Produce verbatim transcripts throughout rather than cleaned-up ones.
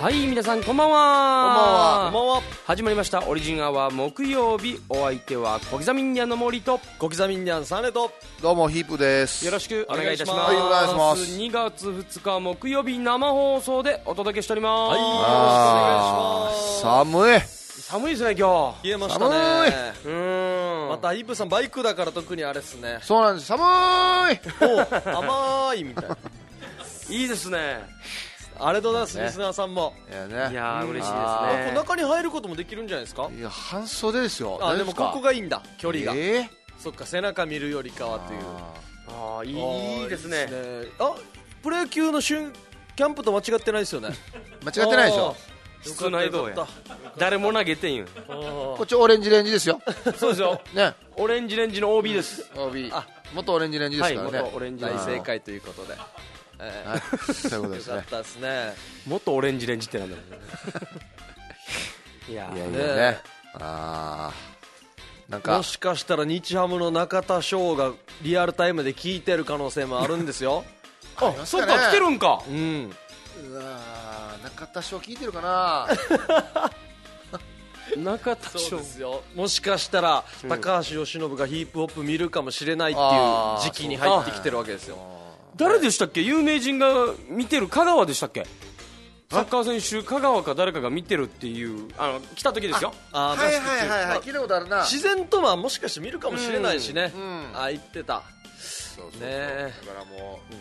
はい、皆さんこんばんは。 こんばんは。こんばんは。 始まりましたオリジンアワー木曜日。お相手は小刻みにゃんの森と小刻みにゃんサネと、 どうもヒープです。 よろしくお願いいたします。 はい、お願いします。 にがつふつか木曜日生放送でお届けしております。 はい、よろしくお願いします。 寒い寒いですね今日。 冷えましたね。 うーん、 またヒープさんバイクだから特にあれっすね。 そうなんです、寒いお甘いみたいな。 いいですね。 ありがとうございます、ね、リスナーさんも。 いやね、 いやー嬉しいですね。 中に入ることもできるんじゃないですか。 いや半袖ですよ。 あ、でもここがいいんだ、距離が。 えー、 そっか、背中見るよりかはっていう。 ああ、いい、いいですね。 あ、プロ野球の瞬キャンプと間違ってないですよね。 間違ってないでしょ。 室内道や。誰も投げてんよ。 こっちオレンジレンジですよ。 そうですよね、 オレンジレンジの オービー です。 オービー、あ、元オレンジレンジですからね、 はい、元オレンジレンジ。 大正解ということで、えーはい、そういうことですね。 よかったですね。 元オレンジレンジってなんだろう。いやいやいやねね、あー、なんかもしかしたら日ハムの中田翔がリアルタイムで聞いてる可能性もあるんですよ。 あ、そっか、来てるんか。 うん、 うわー、中田翔聞いてるかな。 中田翔そうですよ。もしかしたら、うん、高橋由伸がヒープホップ見るかもしれないっていう時期に入ってきてるわけですよ。 誰でしたっけ、有名人が見てる。香川でしたっけ、サッカー選手香川か誰かが見てるっていう、あの来た時ですよ。 ああ、はいはいはいはい、聞いたことあるな。 自然とはもしかして見るかもしれないしね、 うんうん、 あ、言ってた。 そうそうそう、 ね、 だからもう、うん、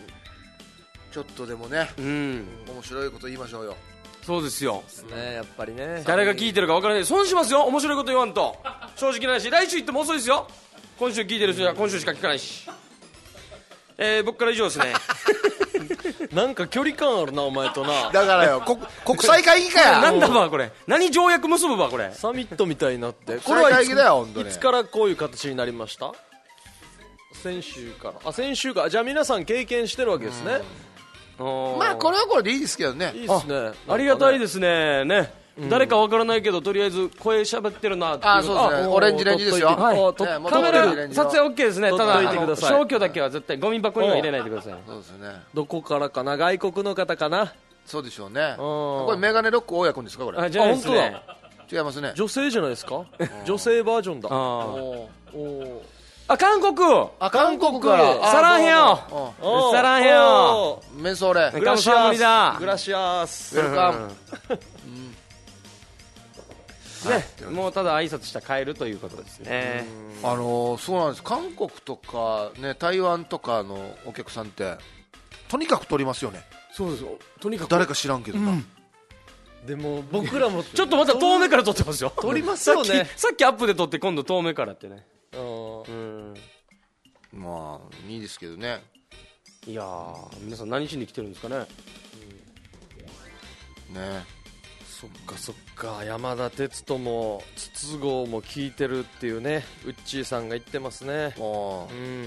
ちょっとでもね、うん、面白いこと言いましょうよ。 そうですよ、 ね、やっぱりね、 誰が聞いてるか分からない。損しますよ、面白いこと言わんと。正直ないし、来週行っても遅いですよ。今週聞いてる人は今週しか聞かないし。えー、僕から以上ですね。 なんか距離感あるなお前とな。 だからよ、こ国際会議かや。 なんだばこれ、何条約結ぶばこれ。 サミットみたいになって。 これはいつ、いつからこういう形になりました。先週から。あ、先週か。じゃあ皆さん経験してるわけですね。 まあこれはこれでいいですけどね。 いいですね。 あ, ありがたいですね。ね、うん、誰かわからないけどとりあえず声喋ってるなっていう。 あ、そうですね、オレンジレンジですよ。 はい、 ね、 カメラ撮影 OK ですね。ただ消去だけは絶対ゴミ箱には入れないでください。 そうですね。 どこからかな、外国の方かな。 そうでしょうね。これメガネロック大家君ですかこれ。 あ、じゃあ本当だ、 違いますね。 女性じゃないですか。女性バージョンだ。 あおお、 あ、韓国。 あ、韓国からサランヘヨ、サランヘヨ、 メンソーレ、 グラシアス、 だグラシアス、 ウェルカム。 ね、もうただ挨拶したら帰るということですね。 あのー、そうなんです。韓国とかね、台湾とかのお客さんってとにかく撮りますよね。 そうですよ、とにかく誰か知らんけどな、うん、 でも僕らもちょっとまた遠目から撮ってますよ。 撮りますよね。 さっき、さっきアップで撮って今度遠目からってね。 うん、 まあいいですけどね。 いやー、皆さん何しに来てるんですかね。 うん、ね、 そっかそっか、山田哲人も筒香も聞いてるっていうね、ウッチーさんが言ってますね。 うん、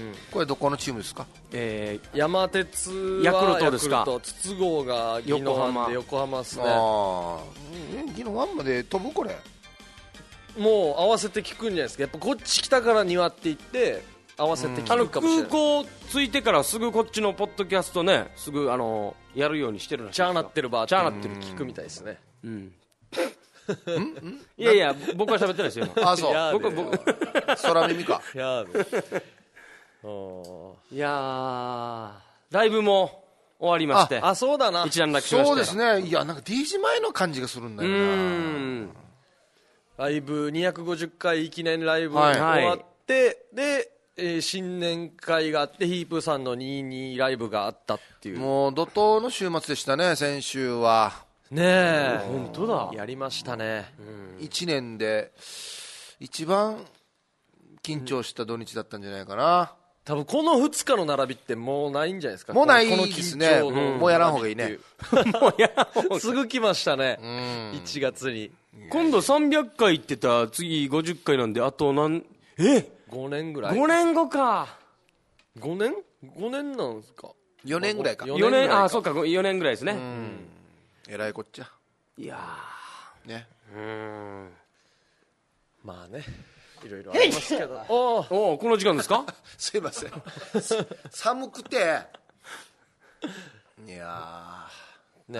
これどこのチームですか。 えー、山鉄はヤクルトですか。 筒香が宜野湾で横浜ですね。 あ、宜野湾まで飛ぶこれ。 もう合わせて聞くんじゃないですか。やっぱこっち来たからにはって言って合わせて聞くかもしれない。 空港着いてからすぐこっちのポッドキャストね、すぐあのやるようにしてるらしい。 チャーなってるバーチャーなってる聞くみたいですね。 うん。いやいや、僕は喋ってないですよ。 あ、そう。 僕は僕。 空耳か。 いやいやー、ライブも終わりまして。 あ、そうだな。 一段落しました。 そうですね。いや、なんか ディージー 前の感じがするんだよな。 うん。 ライブにひゃくごじゅっかい記念ライブ終わって、はい、で、えー、新年会があってヒープさんのにじゅうにライブがあったっていう。 もう怒涛の週末でしたね、先週は。 ねえ、 本当だ、 やりましたね。 うん、いちねんで一番緊張した土日だったんじゃないかな。 多分このふつかの並びってもうないんじゃないですか。 もうないですね。うん、もうやらんほうがいいね。 もうやらんほうがいい。 すぐ来ましたね、 うん、 いちがつに。 今度さんびゃっかい行ってた、次ごじゅっかいなんで、あと何、えごねんぐらい。 ごねんごか。 ごねん ?ご 年なんですか。 よねんぐらいか。 よねん、あ、そうか、よねんぐらいですね。うん、 えらいこっちゃ。 いやーね、 うん、 まあね、いろいろありますけど。 おお、この時間ですか。 すいません。寒くて。いやーね、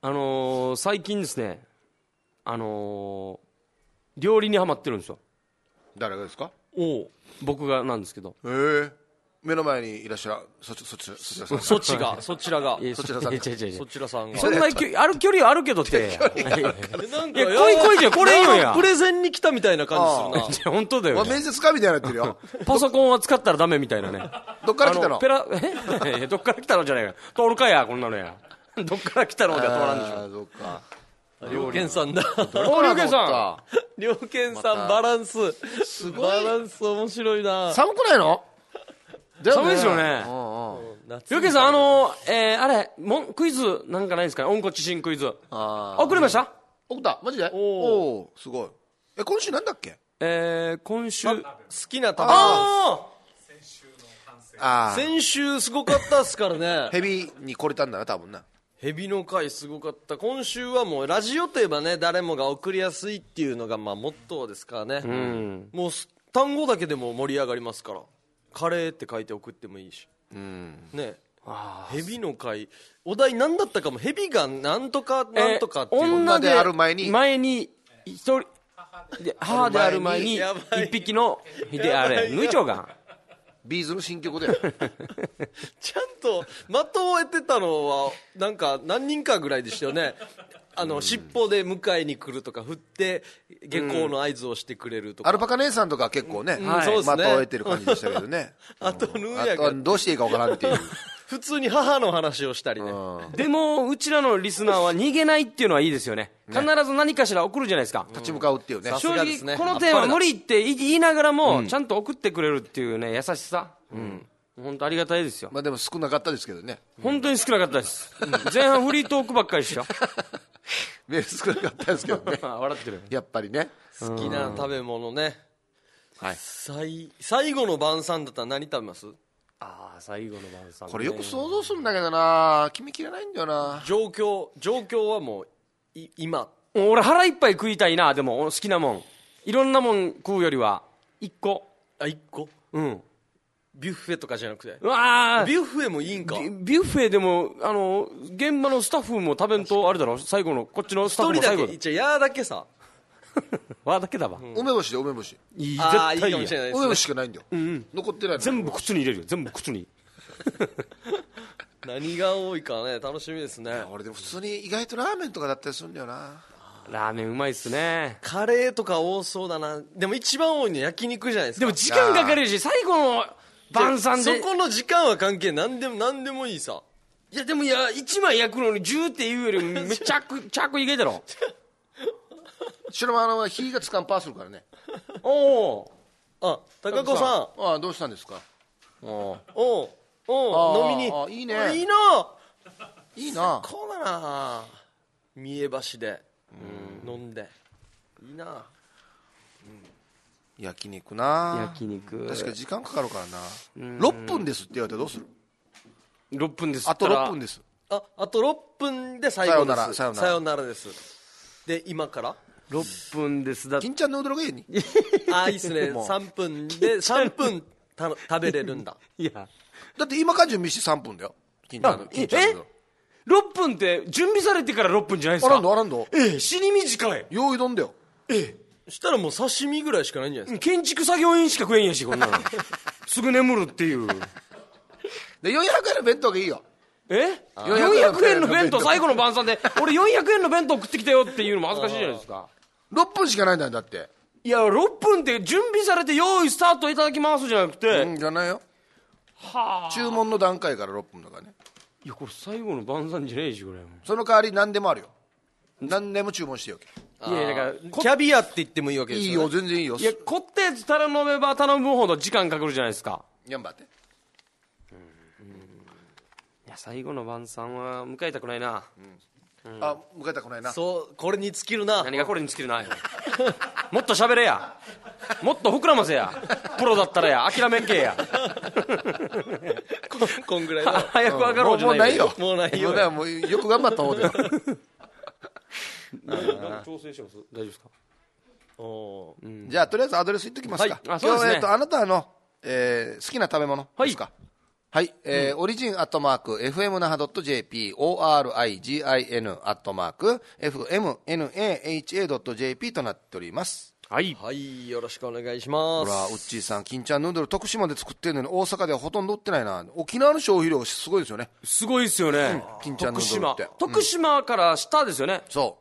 あのー、最近ですね、あのー、料理にハマってるんですよ。 誰がですか？ お僕がなんですけど。 ええ、目の前にいらっしゃるそちそちそちらさんそっちがそちらがいやそちらさんいや違う違う違うそちらさんがそんなきょある距離はあるけどっていやなんかいやこいこいじゃこれいいよやプレゼンに来たみたいな感じするな。 いや本当だよわ面接かみたいになってるよ。 パソコンは使ったらダメみたいなね。 どっから来たの？ あペラえいやどっから来たのじゃないか通るかやこんなのやどっから来たのでは通らんでしょ。 あーそっか。 両健さんだ。 おりょうけんさ両健さんバランスすごいバランス面白いな。 寒くないの？ 寒いですよね。 うんうん。 りょうけんさんあのー、えー、あれもんクイズなんかないですかね。温故知新クイズあー送りました。 送ったマジで？おおすごい。え今週なんだっけ？ えー、今週好きな食べ物。 あああ先週すごかったっすからね。 ヘビに来れたんだな多分な。 ヘビの回すごかった。今週はもうラジオといえばね誰もが送りやすいっていうのがまあモットーですからね、 ーうんもう単語だけでも盛り上がりますから。カレーって書いて送ってもいいしうん。 ね。 あヘビの回お題何だったかも。ヘビがなんとかなんとかっていう、 えー女である前に前に一人で母である前にやばい一匹のであれ抜いちゃうがビーズの新曲だよ。 ちゃんと的を得てたのはなんか何人かぐらいでしたよね。あの尻尾で迎えに来るとか振って下校の合図をしてくれるとか、 アルパカ姉さんとか結構ね、 はいそうですね的を得てる感じでしたけどね。 あとヌーあヤがとどうしていいかわからんっていう。 普通に母の話をしたりね、 うんでもうちらのリスナーは逃げないっていうのはいいですよね。必ず何かしら送るじゃないですか。 立ち向かうっていうね。 さす正直がですねこのテーマ無理って言いながらもちゃんと送ってくれるっていうね優しさ、うん本当ありがたいですよ。 まあでも少なかったですけどね。 本当に少なかったです。うん前半フリートークばっかりでしたよ。 メール少なかったですけどね。 あ笑ってる。 やっぱりね。 好きな食べ物ね。 はい。 最最後の晩餐だったら何食べます？ ああ最後の晩餐ね。 これよく想像するんだけどな、決めきれないんだよな。 状況状況はもうい今俺腹いっぱい食いたいな。でも好きなもんいろんなもん食うよりはいっこ。 あ一個うんビュッフェとかじゃなくてうわービュッフェもいいんか。 ビビュッフェでもあの現場のスタッフも食べんとあれだろ。最後のこっちのスタッフ一人だも最後け一応やーだけさ。 わだけだわ、 梅干しで梅干し。 いいああいい絶対いいやかもしれないですね梅干ししかないんだよ。残ってないの。 全部口に入れるよ。全部口に。 何が多いかね楽しみですね。 俺でも普通に意外とラーメンとかだったりするんだよな。 ラーメンうまいっすね。 カレーとか多そうだな。でも一番多いの焼肉じゃないですか。 でも時間かかるし最後の晩餐でそこの時間は関係何でも何でもいいさ。 いやでもいやいちまい焼くのにじゅうっていうよりめちゃくちゃくいけだろ。 白間の火がつかんパーするからね。 おおあ高子さんああどうしたんですか。 おうおうあー飲みにあいいねいいな。 いいな。 こうだな。三重橋で飲んでいいな。 焼肉な。 焼肉確かに時間かかるからな。ろっぷんですって言われたらどうする。 ろっぷんですあとろっぷんですす。 ああとろっぷんで最後です。 さよならさよならさよならです。で今からろっぷんですだ金ちゃんのうどろがいいに。 あいいっすね。さんぷんでさんぷんた食べれるんだ。 いやだって今から準備してさんぷんだよ。金ちゃんのあ金ちゃんのうどろ。 ろっぷんって準備されてからろっぷんじゃないですか。 あらんどあらんど。 ええ死に短い。 用意どんだよ。 したらもう刺身ぐらいしかないんじゃないですか。 建築作業員しか食えんやしこんなのすぐ眠るっていう。 でよんひゃくえんの弁当がいいよ。 えよんよんひゃくえんの弁当弁当最後の晩餐で俺よんひゃくえんの弁当食ってきたよっていうのも恥ずかしいじゃないですか。 ろっぷんしかないんだよだって。 いやろっぷんって準備されて用意スタートいただきますじゃなくて、 うんじゃないよ。 はあ注文の段階からろっぷんだからね。 いやこれ最後の晩餐じゃねえしこれ。 その代わり何でもあるよ。何でも注文してよけ。 いやだからこキャビアって言ってもいいわけですよ、ね。 いいよ全然いいよ。 いや凝ったやつ頼めば頼むほど時間かかるじゃないですか。 頑張って。 いや最後の晩餐は迎えたくないな、 あ迎えたくないな。 そうこれに尽きるな。 何がこれに尽きるなもっと喋れやもっと膨らませやプロだったらや諦めんけやここんぐらいの早く上がろうじゃないもうないよ。 もうないよもうねもうよく頑張った方だよ。 調整します大丈夫ですか。 おーじゃあとりあえずアドレス言っときますか。 はいあそうですね今日えっとあなたのえー好きな食べ物ですか。 はい、えー、オリジンアットマーク エフエム 那覇 .jp、オーアールアイジーアイエヌ アットマーク エフエムナハ ドット ジェーピー となっております。 はい、 はい、よろしくお願いします。 ほら、ウッチーさん、金ちゃんヌードル徳島で作ってるのに大阪ではほとんど売ってないな。沖縄の消費量すごいですよね。 すごいですよね、うん、 金ちゃんヌードルって。 徳島、徳島から下ですよね、うん、 そう、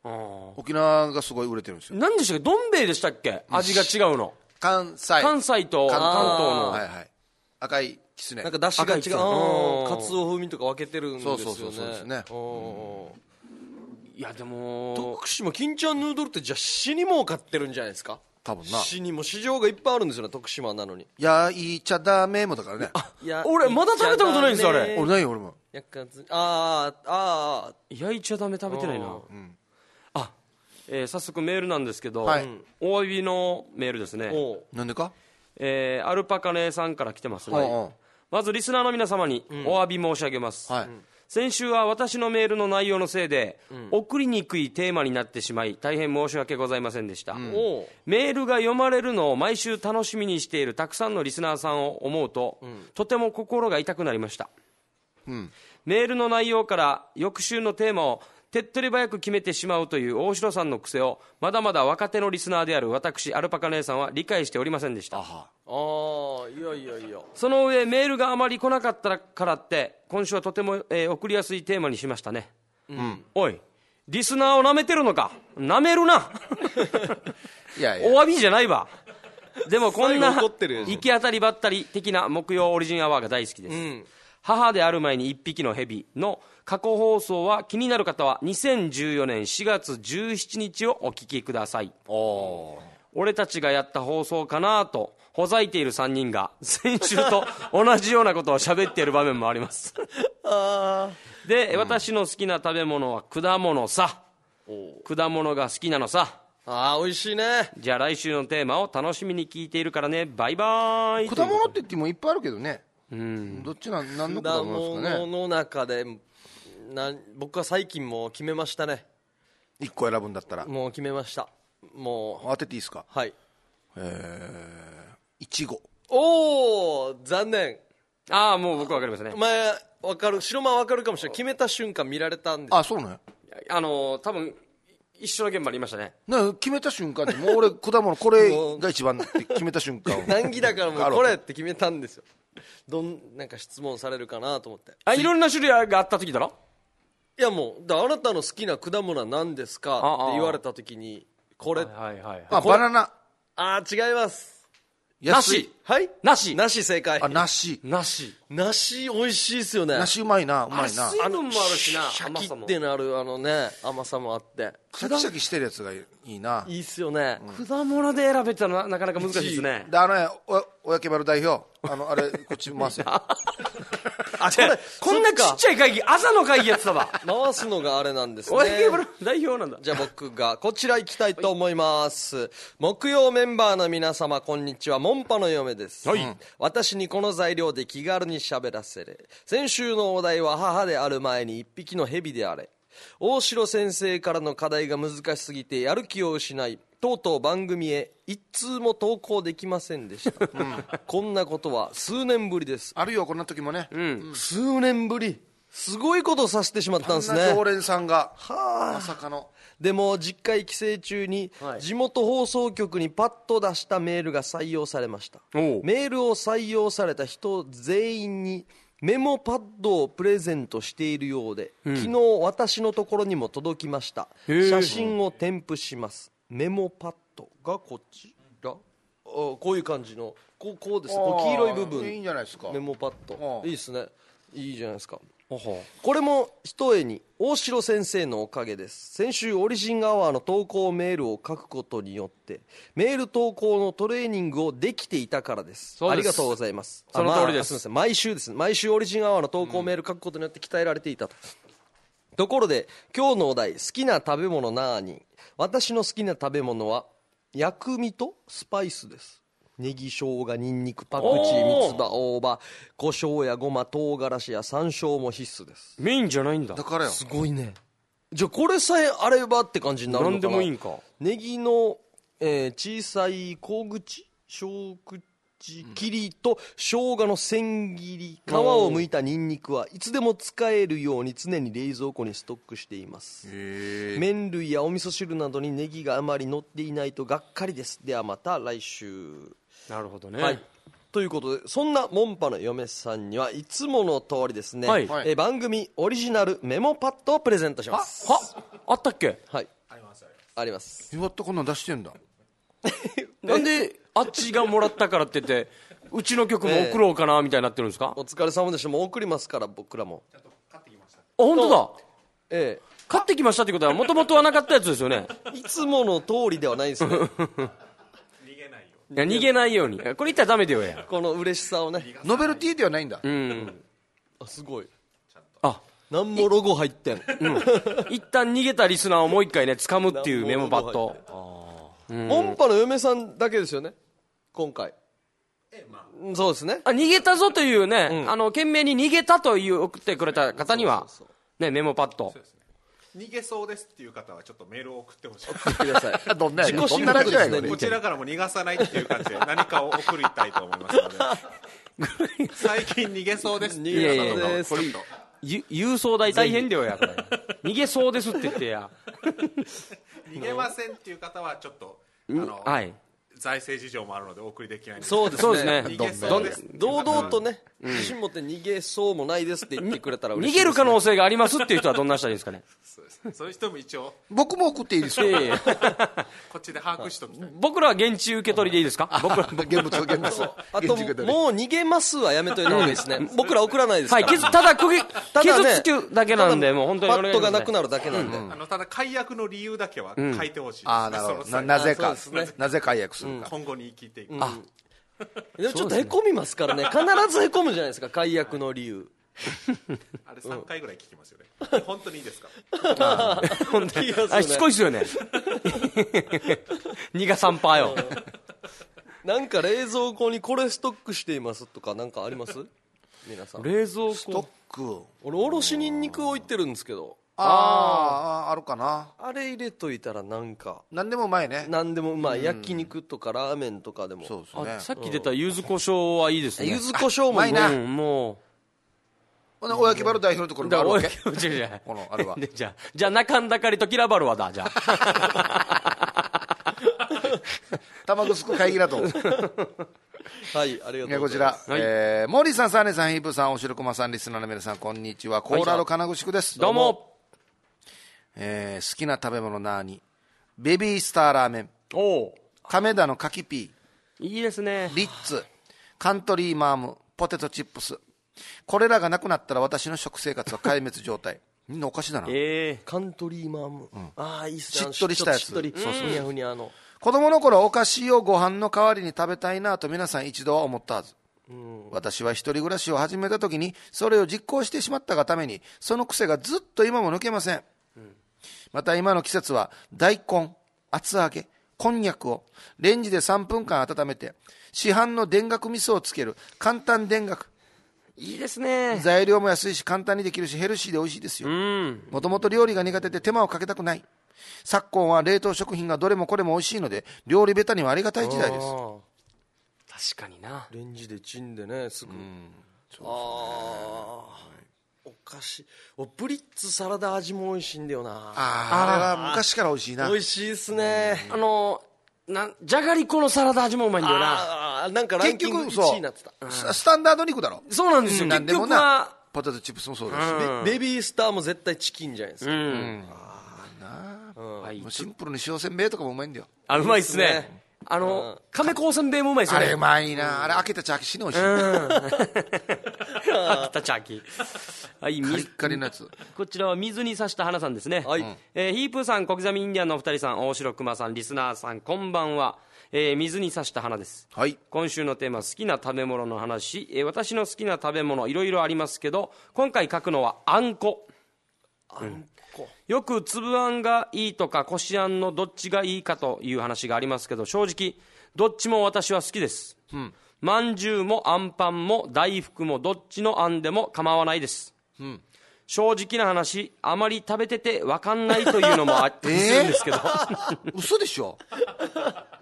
沖縄がすごい売れてるんですよ。 何でしたっけ、どん兵衛でしたっけ、味が違うの。 関西関西と関東の、 はいはい、赤いキツネ、 なんか出汁が違う、カツオ風味とか分けてるんですよね。 そうそうそうですね。 いやでも徳島金ちゃんヌードルってじゃあ死に儲かってるんじゃないですか。 多分な、 死にも市場がいっぱいあるんですよね、徳島なのに。 焼いちゃダメもだからね。 いや俺まだ食べたことないんですよ、あれ。 俺ないよ、俺も。 やかずあーあー焼いちゃダメ食べてないな。うん、あ、えー、早速メールなんですけど、 はい、 お詫びのメールですね。 なんでか、 えー、アルパカ姉さんから来てますね。はい、まずリスナーの皆様にお詫び申し上げます、うん、はい、先週は私のメールの内容のせいで、うん、送りにくいテーマになってしまい大変申し訳ございませんでした、うん、メールが読まれるのを毎週楽しみにしているたくさんのリスナーさんを思うと、うん、とても心が痛くなりました、うん、メールの内容から翌週のテーマを手っ取り早く決めてしまうという大城さんの癖をまだまだ若手のリスナーである私アルパカ姉さんは理解しておりませんでした。ああ、いやいやいや。 その上メールがあまり来なかったからって今週はとても、えー、送りやすいテーマにしましたね、うん、おいリスナーをなめてるのか、なめるないやいやお詫びじゃないわ。でもこんな行き当たりばったり的な木曜オリジンアワーが大好きです、うん、母である前に一匹の蛇の過去放送は気になる方はにせんじゅうよねんしがつじゅうしちにちをお聞きください。お俺たちがやった放送かなとほざいているさんにんが先週と同じようなことを喋っている場面もありますあで、うん、私の好きな食べ物は果物さ。果物が好きなのさ。 あー美味しいね。 じゃあ来週のテーマを楽しみに聞いているからね、バイバイ。 果物って言ってもいっぱいあるけどね、うん、どっちなん、何の果物ですかね。 果物の中でな僕は最近もう決めましたね。 いっこ選ぶんだったらもう決めました。もう当てていいですか。 はい。 えー、いちご。 おお残念。 ああもう僕分かりますね。 前分かる、白間分かるかもしれない。決めた瞬間見られたんです。 あ、そうね。 あのー、多分一緒の現場にいましたね。 ね、決めた瞬間ってもう俺果物これが一番って決めた瞬間難儀だからもうこれって決めたんですよ。どんなんか質問されるかなと思って。 あ、いろんな種類があった時だろ。 いやもうだあなたの好きな果物は何ですかって言われた時にこれ、 はいはいはい、 あバナナ。 あ違います。 なし。 はいなし。 なし正解。 あなし。 なし。 なし美味しいですよね。 なしうまいな、うまいな。 水分もあるしな。 シャキってなるあのね甘さもあってシャキシャキしてるやつがいいな。 いいっすよね、 うん、果物で選べたらなかなか難しいですね。 であのねおおやけばる代表あのあれこっち回せあこれこんなちっちゃい会議朝の会議やってたわ回すのがあれなんですね。 おやけばる代表なんだ。 じゃあ僕がこちら行きたいと思います。木曜メンバーの皆様こんにちは、モンパの嫁です、はい、私にこの材料で気軽に喋らせれ。先週のお題は母である前に一匹の蛇であれ。大城先生からの課題が難しすぎてやる気を失いとうとう番組へ一通も投稿できませんでした、うん、こんなことは数年ぶりです。 あるよこんな時もね、 うん、数年ぶり。すごいことをさせてしまったんですね。 あんな常連さんがはあまさかの。 でも実家帰省中に地元放送局にパッと出したメールが採用されました。メールを採用された人全員にメモパッドをプレゼントしているようで、うん、昨日私のところにも届きました。写真を添付します。メモパッドがこちら、あこういう感じのこう、こうですね、こう黄色い部分。 いいんじゃないですか。 メモパッドいいですね。いいじゃないですか。これも一重に大城先生のおかげです。先週オリジンアワーの投稿メールを書くことによってメール投稿のトレーニングをできていたからです。 そうです。 ありがとうございます。 その通りです。 まあ、すみません、毎週です毎週オリジンアワーの投稿メール書くことによって鍛えられていたと、うん、ところで今日のお題好きな食べ物なーに。私の好きな食べ物は薬味とスパイスです。ネギ、生姜、ニンニク、パクチー、三つ葉、大葉、胡椒やごま、唐辛子や山椒も必須です。 メインじゃないんだ。 だからよ。 すごいね。じゃあこれさえあればって感じになるのかな。 何でもいいんか。 ネギの、えー、小さい小口小口切りと生姜の千切り、皮を剥いたニンニクはいつでも使えるように常に冷蔵庫にストックしています。麺類やお味噌汁などにネギがあまり乗っていないとがっかりです。ではまた来週。 なるほどね。 はい。ということで、そんなモンパの嫁さんにはいつもの通りですね、 はいえ番組オリジナルメモパッドをプレゼントします。 はあったっけ？ はい。あります。あります。 やったこんなん出してんだ。 なんであっちがもらったからって言ってうちの曲も送ろうかなみたいになってるんですか？ お疲れ様でした。もう送りますから僕らも。 あ、本当だ。 ええ。 買ってきましたってことはもともとはなかったやつですよね。 いつもの通りではないですね。 逃げないように。いや逃げないように。これ言ったらダメだよや。 この嬉しさをね。 ノベルティではないんだ。 うん。 あ、すごい。 あ、 なんもロゴ入ってん。 うん。一旦逃げたリスナーをもう一回ね掴むっていうメモパッド。 モンパの嫁さんだけですよね今回。え、まあ、そうですね。 あ、逃げたぞというね、 うん、 あの懸命に逃げたという送ってくれた方にはねメモパッド。 逃げそうですっていう方はちょっとメールを送ってほしい。 送ってください。 どんな自己申告ですね。 こちらからも逃がさないっていう感じで何かを送りたいと思いますので。最近逃げそうですっていう方はこれゆ郵送代大変だよやこれ。逃げそうですって言ってや。 逃げませんっていう方はちょっとあの、 はい、 財政事情もあるのでお送りできないんです。 そうですね。 逃げそうです。 堂々とね、自信持って逃げそうもないですって言ってくれたら嬉しいですね。 逃げる可能性がありますっていう人はどんな人ですかね。 そうです。そういう人も一応僕も送っていいですか？ ええこっちで把握しときたい。 僕らは現地受け取りでいいですか？僕ら現物現物。 あともう逃げますはやめといた方がいいですね。僕ら送らないですかはい、 ら。 傷ただ釘ただね傷つくだけなんでもう本当にパッドがなくなるだけなんで。 あのただ解約の理由だけは書いてほしいですね。 ああ、なるほど。なその際なぜかそうですねなぜ解約するか。 今後に生きていく。 あでもちょっとへこみますからね。必ずへこむじゃないですか解約の理由。 あれさんかいぐらい聞きますよね。本当にいいですか？ 本当にあしつこいっすよね。にがさんパーよ。 なんか冷蔵庫にこれストックしていますとかなんかあります？皆さん。 冷蔵ストッ庫ク。 俺おろしニンニク置いてるんですけど、 ああ、あるかな。 あれ入れといたらなんか何でもうまいね。 何でもうまい。焼肉とかラーメンとかでも。 そうですねあ。さっき出た柚子胡椒はいいですね。 柚子胡椒もうまいなうん、もほんで、おやきバル代表のところうだからにあるわけ。 おや違う違うこのあれはでじゃあじゃあ中んだかりとキラバルはだじゃあ卵すく会議だと。 はい、ありがとうございます。 こちら、 はいえー、モーリーさん、サーネさん、ヒープさん、おしるこまさん、リスナーの皆さん、こんにちは。コーラル金具宿です。 どうも。 えー、好きな食べ物なーに、ベビースターラーメン、 おお亀田の柿ピー、 いいですね。 リッツ、カントリーマーム、ポテトチップス。これらがなくなったら私の食生活は壊滅状態。みんなお菓子だな。 ええカントリーマーム、ああいいっすね。 しっとりしたやつしっとりそうそうふにゃふにゃの。 子供の頃お菓子をご飯の代わりに食べたいなと皆さん一度は思ったはず。私は一人暮らしを始めた時にそれを実行してしまったがためにその癖がずっと今も抜けません。また今の季節は大根、厚揚げ、こんにゃくをレンジでさんぷんかん温めて市販の田楽味噌をつける簡単田楽。 いいですね。 材料も安いし簡単にできるしヘルシーで美味しいですよ。 うんもともと料理が苦手で手間をかけたくない。昨今は冷凍食品がどれもこれも美味しいので料理ベタにはありがたい時代です。 確かにな。 レンジでチンでねすぐ。ああお菓子おブリッツサラダ味も美味しいんだよな。 ああ、あれは昔から美味しいな。 美味しいですね。 あのなんじゃがりこのサラダ味もうまいんだよな。 ああなんかランキングいちいになってた。 ススタンダード肉だろ。 そうなんですよ。結何でもな局はポテトチップスもそうですし、 うんベビースターも絶対チキンじゃないですか。 うんはい、もうシンプルに塩せんべいとかもうまいんだよ。 あうまいっすね。 いいっすねあの亀甲せんべいもうまいっすよね。 あれうまいな。あれ開けたチャーキ死ぬ美味しい。 飽きたチャーキー。はいカリッカリのやつ。 こちらは水に刺した花さんですね。 はいえーヒープーさん、小刻みインディアンのお二人さん、大城熊さん、リスナーさん、こんばんは。えー水に刺した花です。 はい。 今週のテーマ、好きな食べ物の話。えー私の好きな食べ物いろいろありますけど、今回書くのはあんこ。 あんこ。 よく粒あんがいいとかこしあんのどっちがいいかという話がありますけど、正直どっちも私は好きです。まんじゅうもあんパンも大福もどっちのあんでも構わないです。正直な話、あまり食べてて分かんないというのもあったりするんですけど、 嘘でしょ。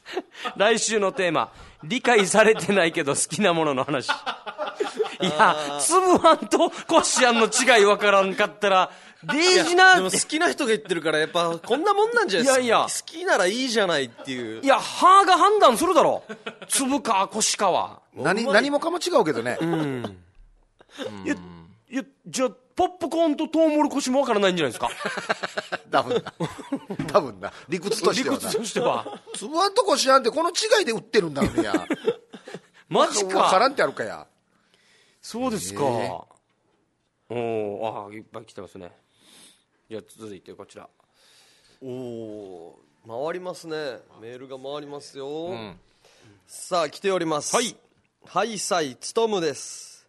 来週のテーマ、理解されてないけど好きなものの話。いや、つぶあんとこしあんの違い分からんかったら、デイジなでも好きな人が言ってるからやっぱこんなもんなんじゃないですか。 いやいや好きならいいじゃないっていう。 いや、歯が判断するだろ。粒かこしかは。 何何もかも違うけどね、 いや、いや、じゃあ、ポップコーンとトウモロコシも分からないんじゃないですか。 多分な多分な理屈としてはな、 理屈としては。 つぶあんとこしあんってこの違いで売ってるんだろうねや。 マジ分からか。 んってあるかや。 そうですか。おお、あ、いっぱい来てますね。じゃあ続いてこちら。 おおー、回りますね。メールが回りますよ、さあ来ております。 はいハイサイつとむです。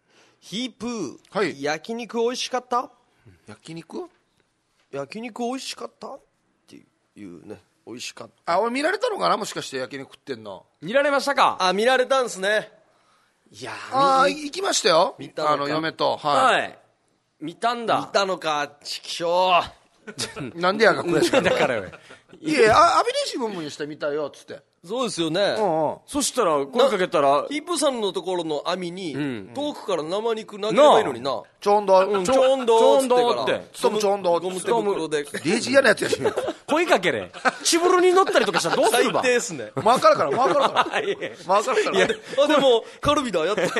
ヒープー、 はい、 焼肉美味しかった？ 焼肉焼肉美味しかったっていうね。美味しかった。 あ、俺見られたのかな、もしかして焼肉食ってんの。 見られましたか。 あ、見られたんですね。 いやああ、行きましたよ、 見たのかあの嫁と。 ー、 はい、 はい。見たんだ。 見たのか、ちきしょう。 なんでやが悔しかっただからよ。 いや、あアビネシブムにして見たよっつって。 そうですよね。 うんうん。 そしたら声かけたら、 ヒープーさんのところの網に、 ん遠くから生肉投げればいいのにな。 ちょんど、 うんちょちょんどーっつってからちょんどーってストムちょんどーゴム手袋で。 デイジー嫌なやつやし。 声かけれ。チブルに乗ったりとかしたらどうす最るば。 低っすね。 マーカーからマーカーからいやいやマーカーから。 あ、でも、カルビだ、やった。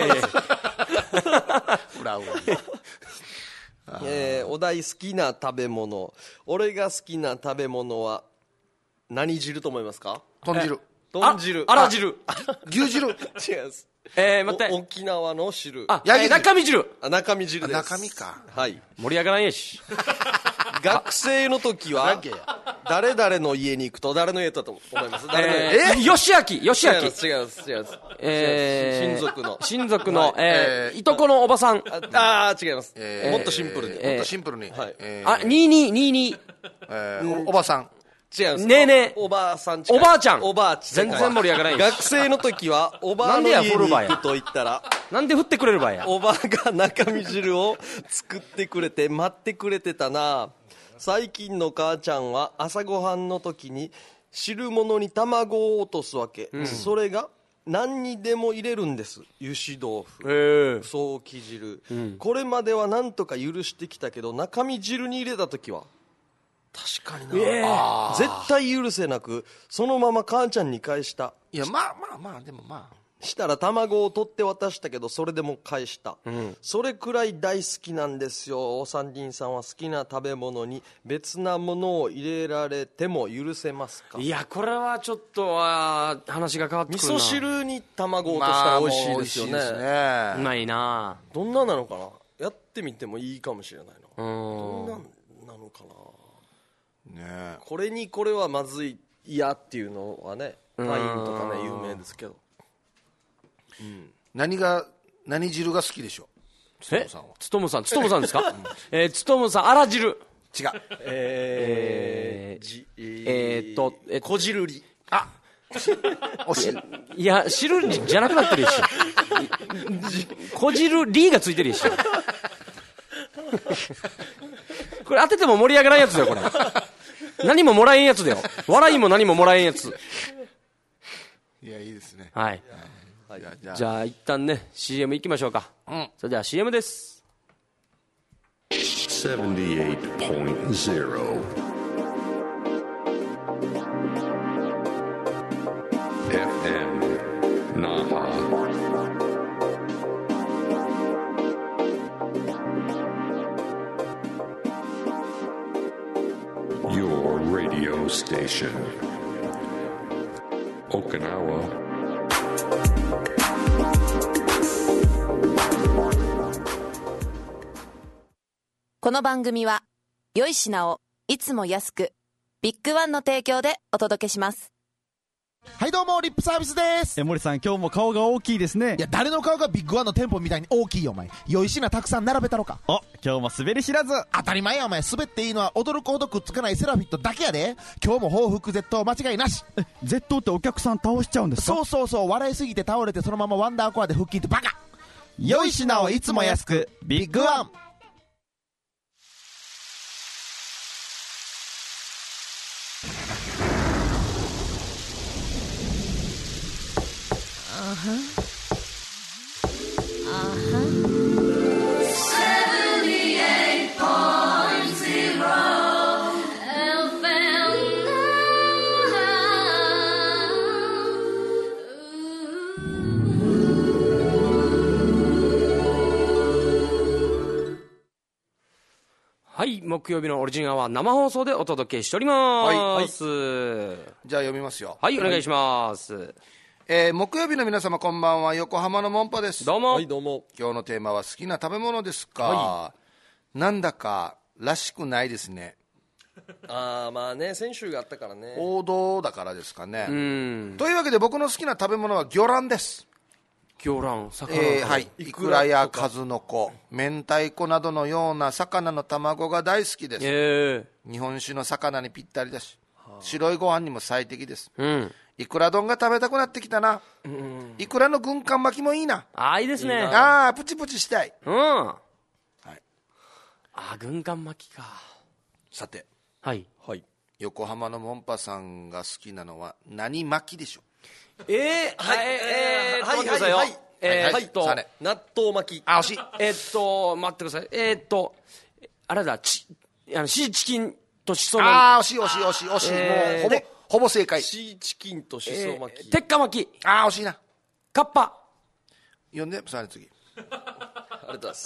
裏裏。 えー、お題好きな食べ物。俺が好きな食べ物は、何汁と思いますか？ 豚汁。 豚汁。 あら汁。 牛汁。 違います。 えー、待って。 お沖縄の汁。 あ、 ヤギ汁中身汁。 あ、中身汁です。 中身か。 はい。 盛り上がらんやし。 学生の時はだけや、 誰々の家に行くと誰の家だと思います？誰の家？ えー、よしあき、よしあき。 違います、違います、違います。 えー、 親族の。 親族の、 はいえーえーいとこのおばさん。 ああー、違います。 えーもっとシンプルに。 えもっとシンプルに。 はいえーあ、にーにー、にーにー。 えーおおばさん。 違います。 ねえねえおおばあさん近い。 おばあちゃんおばあちゃん。 全然盛り上がらんやし。 学生の時は、おばあのなんでや家にフルバや行くと言ったら、 なんで振ってくれるばや。 おばあが中身汁を作ってくれて待ってくれてたな。最近の母ちゃんは朝ごはんの時に汁物に卵を落とすわけ、それが何にでも入れるんです。油脂豆腐、 へーソーキ汁、これまでは何とか許してきたけど、中身汁に入れた時は確かにな、絶対許せなく、そのまま母ちゃんに返した。 いや、まあまあまあ、でもまあ。 したら卵を取って渡したけど、それでも返した、それくらい大好きなんですよ。お三人さんは好きな食べ物に別なものを入れられても許せますか？ いや、これはちょっと、あー話が変わってくるな。 味噌汁に卵を落としたら美味しいですよね。 まあもう美味しいですね。 うまいな。 どんななのかな、やってみてもいいかもしれないな。 うん。 どんなんなのかな。 ねこれにこれはまずい嫌っていうのはね、パインとかね有名ですけど。 何が、何汁が好きでしょえさんはつとむさん、つとむさんですか？えー、つとむさん、あら汁。 う。違う。 えー、 じえーっと、えこじるり。 あ惜しい。 いや、汁じゃなくなってるし。こじるリーがついてるし。これ当てても盛り上がらんやつだよ、これ。何ももらえんやつだよ。笑いも何ももらえんやつ。 いや、いいですね。 はい。 じゃあ、じゃあじゃあ、一旦ね、シーエム 行きましょうか。 うん。 それでは シーエム です。 セブンティエイトポイントゼロ エフエム Naha Your radio station Okinawa この番組は良い品をいつも安くビッグワンの提供でお届けします。 はいどうもリップサービスです。 え森さん今日も顔が大きいですね。 いや誰の顔がビッグワンの店舗みたいに大きいよお前。良い品たくさん並べたろか。 お今日も滑り知らず。 当たり前やお前。滑っていいのは驚くほどくっつかないセラフィットだけやで。今日も報復絶倒間違いなし。 え Z ってお客さん倒しちゃうんですか？ そうそうそう。笑いすぎて倒れてそのままワンダーコアで腹筋ってバカ。 良い品をいつも安くビッグワン。 はい、木曜日のオリジンアワー生放送でお届けしております。はいはい、 じゃあ読みますよ。 はい、お願いします。はい、 えー、木曜日の皆様こんばんは、横浜のモンパです。 どうも。 はい、どうも。 今日のテーマは好きな食べ物ですか。 はい、なんだからしくないですね。 ああ、まあね、先週があったからね。 王道だからですかね。 うん。 というわけで僕の好きな食べ物は魚卵です。 魚卵、魚、 えー、はい、いくらや数の子、明太子などのような魚の卵が大好きです。 えー、日本酒の魚にぴったりだし、はあ、白いご飯にも最適です。 うん、 いくら丼が食べたくなってきたな。うん、いくらの軍艦巻きもいいな。 ああ、いいですね。 ああ、プチプチしたい。 うん。はい。ああ、軍艦巻きか。 さて、 はい、 はい、 横浜のモンパさんが好きなのは何巻きでしょう。 えー、はい、えー、 はい、 待ってくださいよ。 はい、 えー、っと、 納豆巻き。 あ、惜しい。 えー、っと、待ってください。えー、っと、あれだ、ち、あの、シーチキンとしその。 あー、惜しい惜しい惜しい惜しい。 えー、 もう、ほぼ、ほぼ正解。 シーチキンとしそ巻き。 えー、鉄火巻き。 あー、惜しいな。 カッパ。 読んで、さらに次。 ありがとうございます。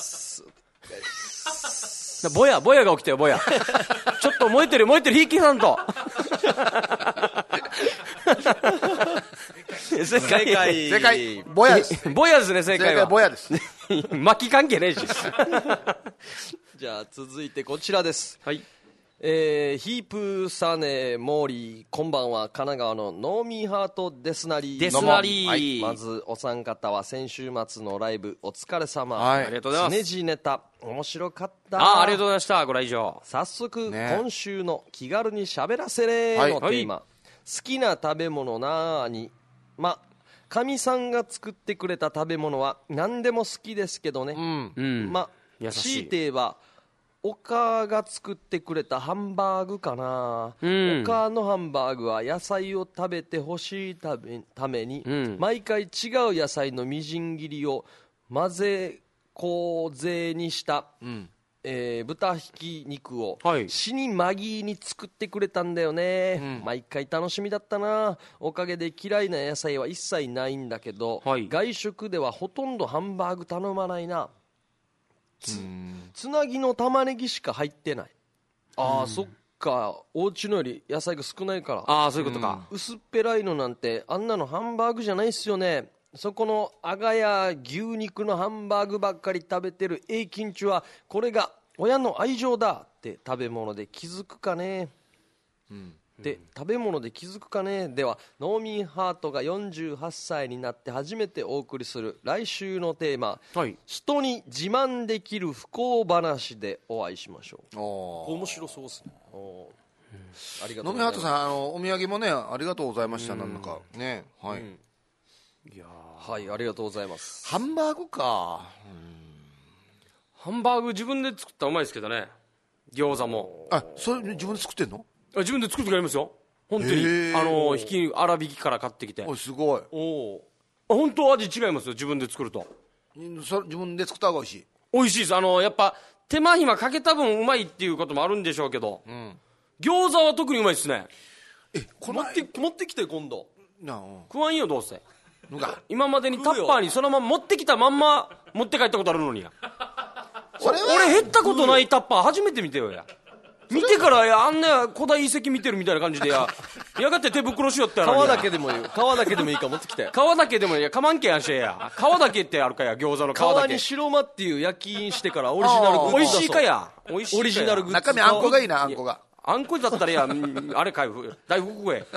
ぼや、ぼやが起きたよ、ぼや。ちょっと燃えてる、燃えてる、ひいきさんと。 正解。 正解。ぼやです。 ぼやですね、正解は。 正解ぼやです。 巻き関係ねえし。 じゃあ、続いてこちらです。 はい。 えー、ヒープサネモーリー、こんばんは。神奈川のノーミーハートですなり。 ですなり。 はい、まずお三方は先週末のライブお疲れ様。 はい、ありがとうございます。 ねじネタ面白かった。 ああ、ありがとうございました。ご来場。 早速、 ね、 今週の気軽にしゃべらせれのテーマ、はい、好きな食べ物なーに。まかみさんが作ってくれた食べ物は何でも好きですけどね。 うん、 ま強いて言えばおかが作ってくれたハンバーグかな、うん、おかのハンバーグは野菜を食べてほしいため、ために、うん、毎回違う野菜のみじん切りを混ぜこうぜにした、うん、えー、豚ひき肉を死にまぎに作ってくれたんだよね、うん、毎回楽しみだったな。おかげで嫌いな野菜は一切ないんだけど、はい、外食ではほとんどハンバーグ頼まないな。つ, つなぎの玉ねぎしか入ってない。ああ、そっか、お家のより野菜が少ないから。 ああ、そういうことか。 薄っぺらいのなんてあんなのハンバーグじゃないっすよね。そこのあがや牛肉のハンバーグばっかり食べてる永金中はこれが親の愛情だって食べ物で気づくかね、うん、で食べ物で気づくかね。ではノーミーハートがよんじゅうはっさいになって初めてお送りする来週のテーマ、はい、人に自慢できる不幸話でお会いしましょう。面白そうですね。お、うん、ありがとうございます。ノーミーハートさん、あのお土産もねありがとうございました。なんだかね、はい、うん、いやはい、ありがとうございます。ハンバーグか、うん、 ハンバーグ自分で作ったらうまいですけどね。餃子も。 あ、それ自分で作ってんの？ あ、自分で作ってくれますよ。本当に。あの、ひき、粗挽きから買ってきて。 おい、すごい。 おお。本当味違いますよ、自分で作ると。 それ自分で作った方が美味しい？ 美味しいです。あの、やっぱ、手間暇かけた分うまいっていうこともあるんでしょうけど、うん、餃子は特にうまいですね。 え、この持って持ってきて今度。 なあ、食わんよどうせ。今までにタッパーにそのまま持ってきたまんま持って帰ったことあるのにや。それは俺減ったことないタッパー初めて見てよや。見てからや、あんな古代遺跡見てるみたいな感じでや、やがて手袋しよったら皮だけでもいい、皮だけでもいいから持ってきて。 皮だけでもいいや、かまんけやんしや。皮だけってあるかや、餃子の皮だけ。 皮に白間っていう焼き印してからオリジナルグッズ。 美味しいかや。美味しいかや。 オリジナルグッズ。 中身あんこがいいな、あんこが。 あんこだったらや、あれかい、大福食え。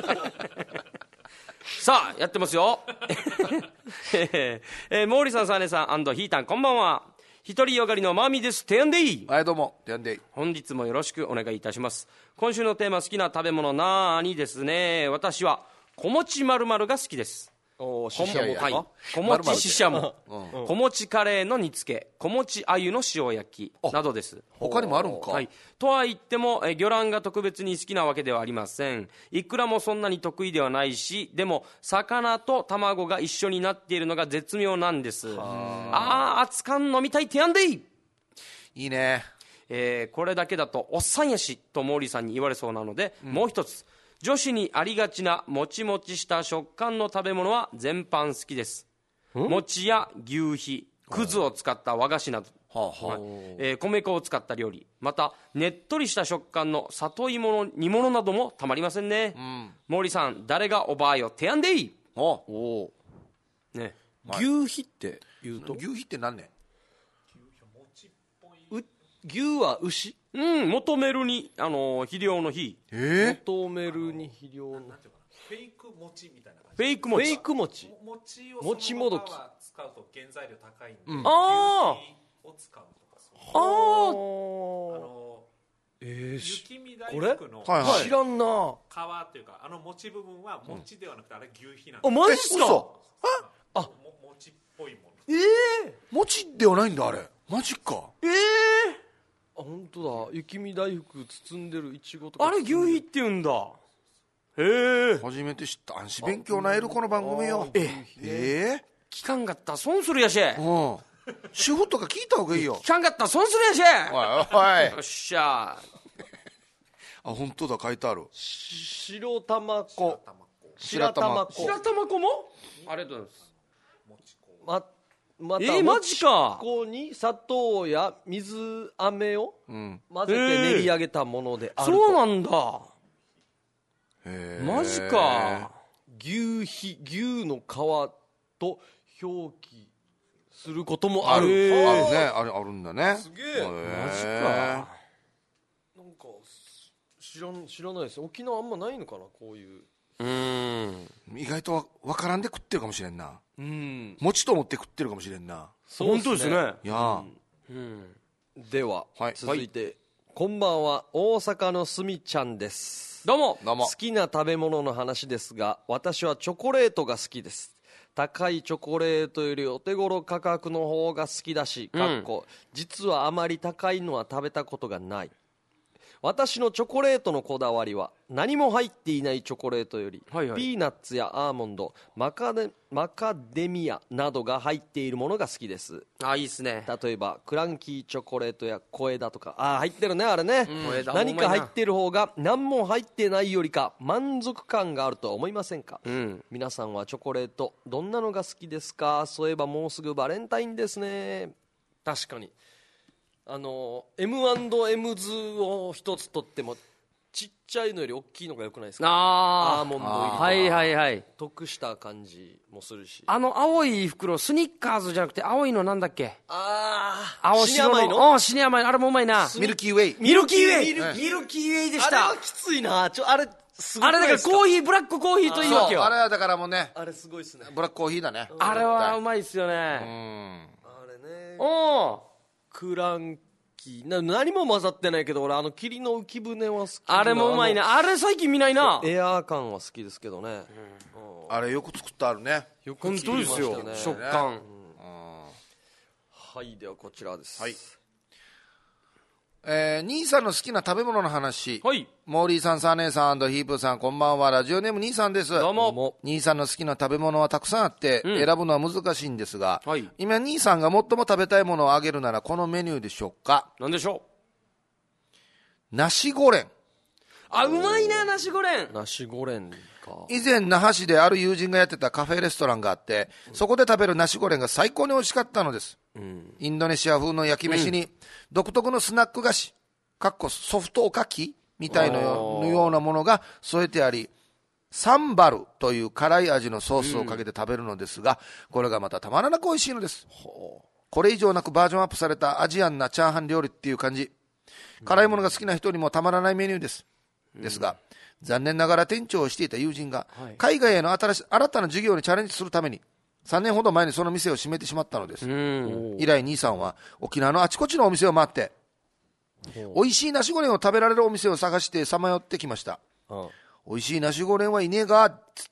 さあ、やってますよ。えー、毛利さん、サーネさん、ヒータン、こんばんは。一人よがりのマーミーです。てやんでいい。 はい、どうも、てやんでいい。 本日もよろしくお願いいたします。今週のテーマ、好きな食べ物なーにですね。私は、小餅丸々が好きです。 おししゃもか、 はい、小餅ししゃも、うん、小餅カレーの煮付け、小餅あゆの塩焼きなどです。 他にもあるんか。 はい、とは言ってもえ魚卵が特別に好きなわけではありません。いくらもそんなに得意ではないし、でも魚と卵が一緒になっているのが絶妙なんです。ああ、熱燗飲みたいてやんでいい。 いいね。 えー、これだけだとおっさんやしと毛利さんに言われそうなので、うん、もう一つ、女子にありがちなもちもちした食感の食べ物は全般好きです。餅や牛皮、くずを使った和菓子など、はあはあ、えー、米粉を使った料理、またねっとりした食感の里芋の煮物などもたまりませんね。うん、毛利さん、誰がおばあよてやんでいい。おお、 ね、牛皮って言うと、 牛皮って何ね。 牛は牛、 うん、求めるに、あのー、肥料の日、 えー、求めるに肥料のフェイク餅みたいな感じ。フェイク餅、 フェイク餅、 餅をそのまま使うと原材料高いんで、 うん、あ牛皮を使うとか、 ああ、あのえー、 雪見大福の、 はいはい、知らんな。 皮っていうか、あの餅部分は餅ではなくて、あれ牛皮なんです。 あ、マジっすか。 あ、も餅っぽいもの。 ええー、餅ではないんだあれ。マジか。 ええー、あ、本当だ。雪見大福包んでるいちごとか。 あれ牛皮って言うんだ。へえ。 初めて知った。安心勉強なえるこの番組よ。ええー、 聞かんかったら損するやし。うん。 主婦とか聞いた方がいいよ。 聞かんかったら損するやし。 おいおい。 よっしゃ。 あ、本当だ、書いてある。 白玉粉。 白玉粉。 白玉粉も。ありがとうございます。 ままた、 えー、マジか。 ここに砂糖や水飴を混ぜて練り上げたものであると、 そうなんだ。 へマジか。 牛皮、牛の皮と表記することもある。 あるね、あれあるんだね。 すげえ。 マジか。 なんか知らん知らないです。沖縄あんまないのかな、こういう。 うーん、 意外とわからんで食ってるかもしれんな。 うん、 餅と思って食ってるかもしれんな。 そうですね。本当ですね。 いや、 うんうん、では、はい、続いて、はい、こんばんは、大阪のすみちゃんです。 どうも。 どうも。 好きな食べ物の話ですが、私はチョコレートが好きです。高いチョコレートよりお手頃価格の方が好きだし、かっこ、実はあまり高いのは食べたことがない。私のチョコレートのこだわりは、何も入っていないチョコレートより、はいはい、ピーナッツやアーモンド、マカデ、マカデミアなどが入っているものが好きです。 あ、いいですね。 例えばクランキーチョコレートや小枝とか、あ、入ってるね、あれね、うん、何か入ってる方が何も入ってないよりか満足感があるとは思いませんか、うん、皆さんはチョコレートどんなのが好きですか？そういえばもうすぐバレンタインですね。確かにあの エムアンドエム ズを一つ取ってもちっちゃいのより大きいのが良くないですか？ あアーモンド入りとか、 はいはいはい、 得した感じもするし、 あの青い袋、スニッカーズじゃなくて青いのなんだっけ？ ああ、青白の、の、シニアマイの、あれもうまいな。 ミルキーウェイ、 ミルキーウェイ、ミル, ミルキーウェイでした。 あれはきついな、ちょあれすごい。 あれだからコーヒー、ブラックコーヒーというわけよ。 あれはだからもうね、 あれすごいですね、 ブラックコーヒーだね。 あれはうまいっすよね。うん、 あれね、 おー、 クランな何も混ざってないけど、俺あの霧の浮き船は好き。 あれもうまいな。あれ最近見ないな。 エアー感は好きですけどね、うん、 あれよく作ってあるね。 よく作りましたね。 本当ですよ、食感、うん、 はい、ではこちらです。 はい、えー、兄さんの好きな食べ物の話。 はい。 モーリーさん、サネさん&ヒープーさん、こんばんは。ラジオネーム兄さんです。 どうも。 兄さんの好きな食べ物はたくさんあって、うん、選ぶのは難しいんですが、 はい、 今兄さんが最も食べたいものをあげるならこのメニューでしょうか？ 何でしょう？ナシゴレン。 あ、うまいね、ナシゴレン。 ナシゴレンか。 以前那覇市である友人がやってたカフェレストランがあって、そこで食べるナシゴレンが最高に美味しかったのです。うん、インドネシア風の焼き飯に、独特のスナック菓子、かっこソフトおかきみたいなのようなものが添えてあり、サンバルという辛い味のソースをかけて食べるのですが、これがまたたまらなく美味しいのです。これ以上なくバージョンアップされたアジアンなチャーハン料理っていう感じ。辛いものが好きな人にもたまらないメニューです。ですが、残念ながら店長をしていた友人が、海外への新し新たな事業にチャレンジするために、さんねんほど前にその店を閉めてしまったのです。以来兄さんは沖縄のあちこちのお店を回って、美味しいナシゴレンを食べられるお店を探してさまよってきました。美味しいナシゴレンはいねえがっつって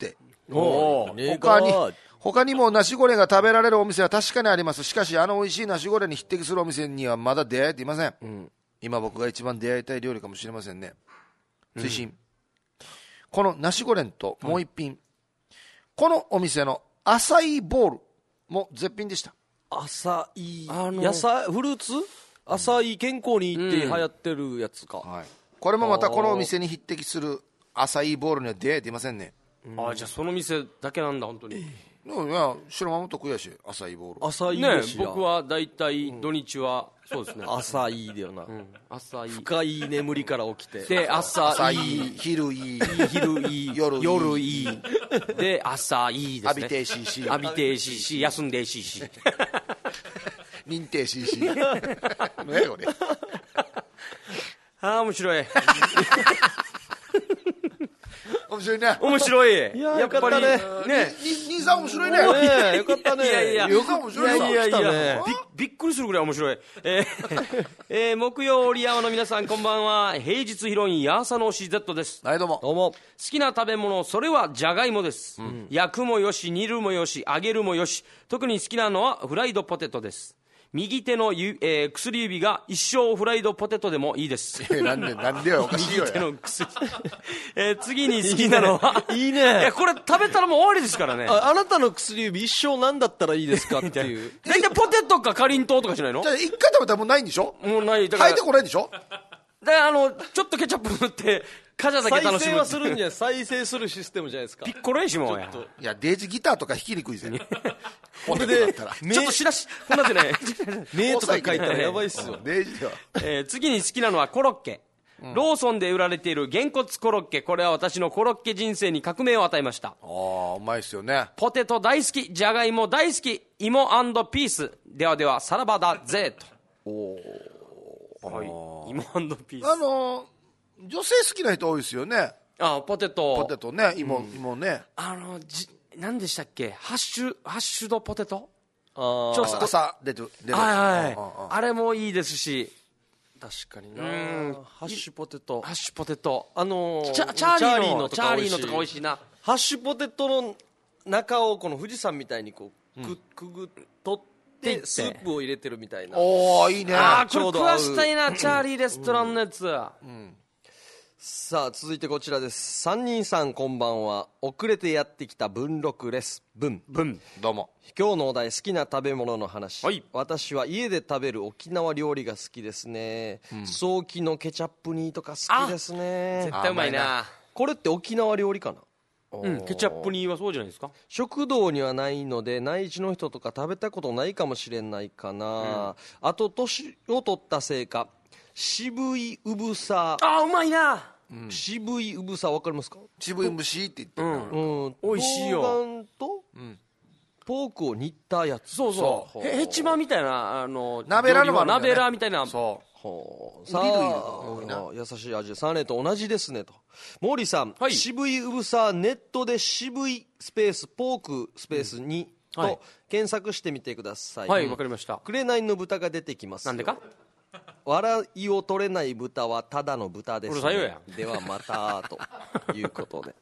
おー他に他にもナシゴレンが食べられるお店は確かにあります。しかしあの美味しいナシゴレンに匹敵するお店にはまだ出会えていません、うん、今僕が一番出会いたい料理かもしれませんね。推進、うん、このナシゴレンともう一品、うん、このお店のアサイーボールも絶品でした。 アサイー、野菜フルーツ、アサイー健康にいいって流行ってるやつか、うんはい、 これもまたこのお店に匹敵するアサイーボールには出会えていませんね。 ああ、じゃあその店だけなんだ本当に。 いや白間も得意やし、アサイーボール。 アサイーね、僕はだいたい土日は、うん、そうですね。 アサイーだよな。うん、アサイー。深い眠りから起きて。 で、朝いい。 昼いい。 昼いい。 夜いい。 夜いい。で、朝いいですね。 浴びてしし。 浴びてしし、休んでしし。 認定しし。ねこれ。 ああ、面白い。 面白いね。 面白い。 いや、やっぱりね。 ね、兄さん面白いね。 ね、よかったね。 いやいや、 よか面白いね。 いやいやいや、びっくりするぐらい面白い。えーえー、木曜オリアワの皆さんこんばんは。平日ヒロインヤーサの シーゼット です。 はい、どうも。 どうも。 好きな食べ物、それはじゃがいもです、うん、焼くもよし、煮るもよし、揚げるもよし、特に好きなのはフライドポテトです。右手のゆ、えー、薬指が一生フライドポテトでもいいです。 なんでなんでよ、おかしいよ。 右手の薬、えー、次に好きなのはいいね。いや、これ食べたらもう終わりですからね。 あ、あなたの薬指一生なんだったらいいですかっていう。 大体ポテトかかりんとうとかしないの？ じゃあ一回食べたらもうないんでしょ？ もうない。だから入ってこないんでしょ？ で、あのちょっとケチャップ塗ってカジャだけ楽しむ。 再生はするんじゃない？再生するシステムじゃないですか。 ピッコロやしもうや。 いや、デージギターとか弾きにくいぜ。 これでちょっとしらしこんなってね。 名とか書いたらやばいっすよ。 デージでは。 えー、次に好きなのはコロッケ。うん、ローソンで売られているげんこつコロッケ。これは私のコロッケ人生に革命を与えました。 ああ、うまいっすよね。 ポテト大好き、じゃがいも大好き、芋&ピース。ではではさらばだぜと。おー、はい、芋&ピース。 あのー、女性好きな人多いですよね。 あ、ポテトポテトね、芋、うん、芋ね。 あのじ何でしたっけ、ハッシュハッシュドポテト。 あ、ちょっと朝出て出る。 はいはい、あ, あれもいいですし。 確かにな、うん、ハッシュポテト、 ハッシュポテト、 あのー、 チャ, チャーリーのチャーリーのとか美味しいな。 ハッシュポテトの中をこの富士山みたいにこう、うん、く, くぐ取ってスープを入れてるみたいな。 おー、いいね。 あー、これ食わしたいな、チャーリーレストランのやつ、うんうん、 さあ続いてこちらです。三人さんこんばんは。遅れてやってきた文録です。文文どうも。今日のお題、好きな食べ物の話、はい、私は家で食べる沖縄料理が好きですね、うん、ソーキのケチャップ煮とか好きですね。 絶対うまいな。 これって沖縄料理かな。 うん、ケチャップ煮はそうじゃないですか。 食堂にはないので内地の人とか食べたことないかもしれないかな、うん、あと年を取ったせいか渋いうぶさ。 あ、うまいな、 うん、渋いうぶさ分かりますか。 渋い虫って言ってる、 うんうん、 美味しいよ。 冬瓜と、うん、ポークを煮たやつ。 そうそう、へちまみたいな、あの鍋ラーの鍋ラーみたいな。 そうほう、さあ優しい味でサーネと同じですねと。毛利さん、はい、渋いうぶさネットで渋いスペースポークスペースに、うん、と、はい、検索してみてください。 はい、わかりました。 紅の豚が出てきます。 なんでか。 笑いを取れない豚はただの豚です、ね、 うるさいよや。 ではまたということで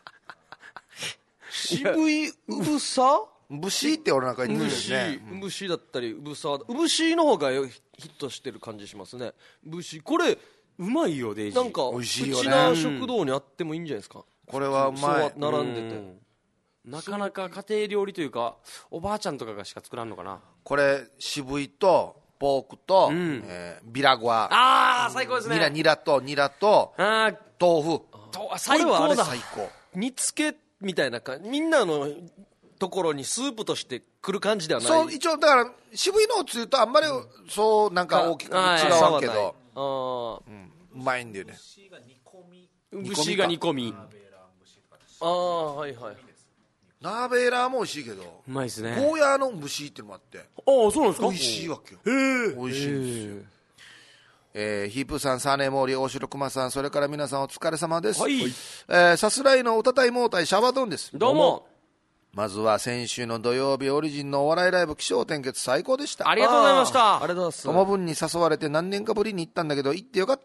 渋いうぶさうぶしって俺なんか言ってるんですね。 うぶしだったりうぶさ、うぶしの方がヒットしてる感じしますね。うぶしこれうまいよ。デイジなんか美味しいよね。 うちな食堂にあってもいいんじゃないですか。 これはうまい。 そう並んでて、 なかなか家庭料理というかおばあちゃんとかがしか作らんのかな。 これ渋いとポークと、うん、えー、ビラゴア。 ああ最高ですね。 ニラニラとニラとあ豆腐と最高だ。 最高。 煮付けみたいな感じ。みんなのところにスープとして来る感じではない。 そう、一応だから渋いのをつゆとあんまりそうなんか大きく違うわけど、 あ、 うん、うまいんだよね。 節が煮込み。 ああ、はいはい。 鍋ラーも美味しいけど、 うまいですね。 ゴーヤーの蒸しっていうのもあって、 ああそうなんですか。 美味しいわけよ。 へえ、 美味しいんですよ。えー、ヒープーさん、サネモーリ、大城熊さん、それから皆さんお疲れ様です。 はい。 えー、さすらいのおたたいもうたいシャバドンです。 どうも。 まずは先週の土曜日オリジンのお笑いライブ起承転結最高でした。 ありがとうございました。 ありがとうございます。 友分に誘われて何年かぶりに行ったんだけど行ってよかった。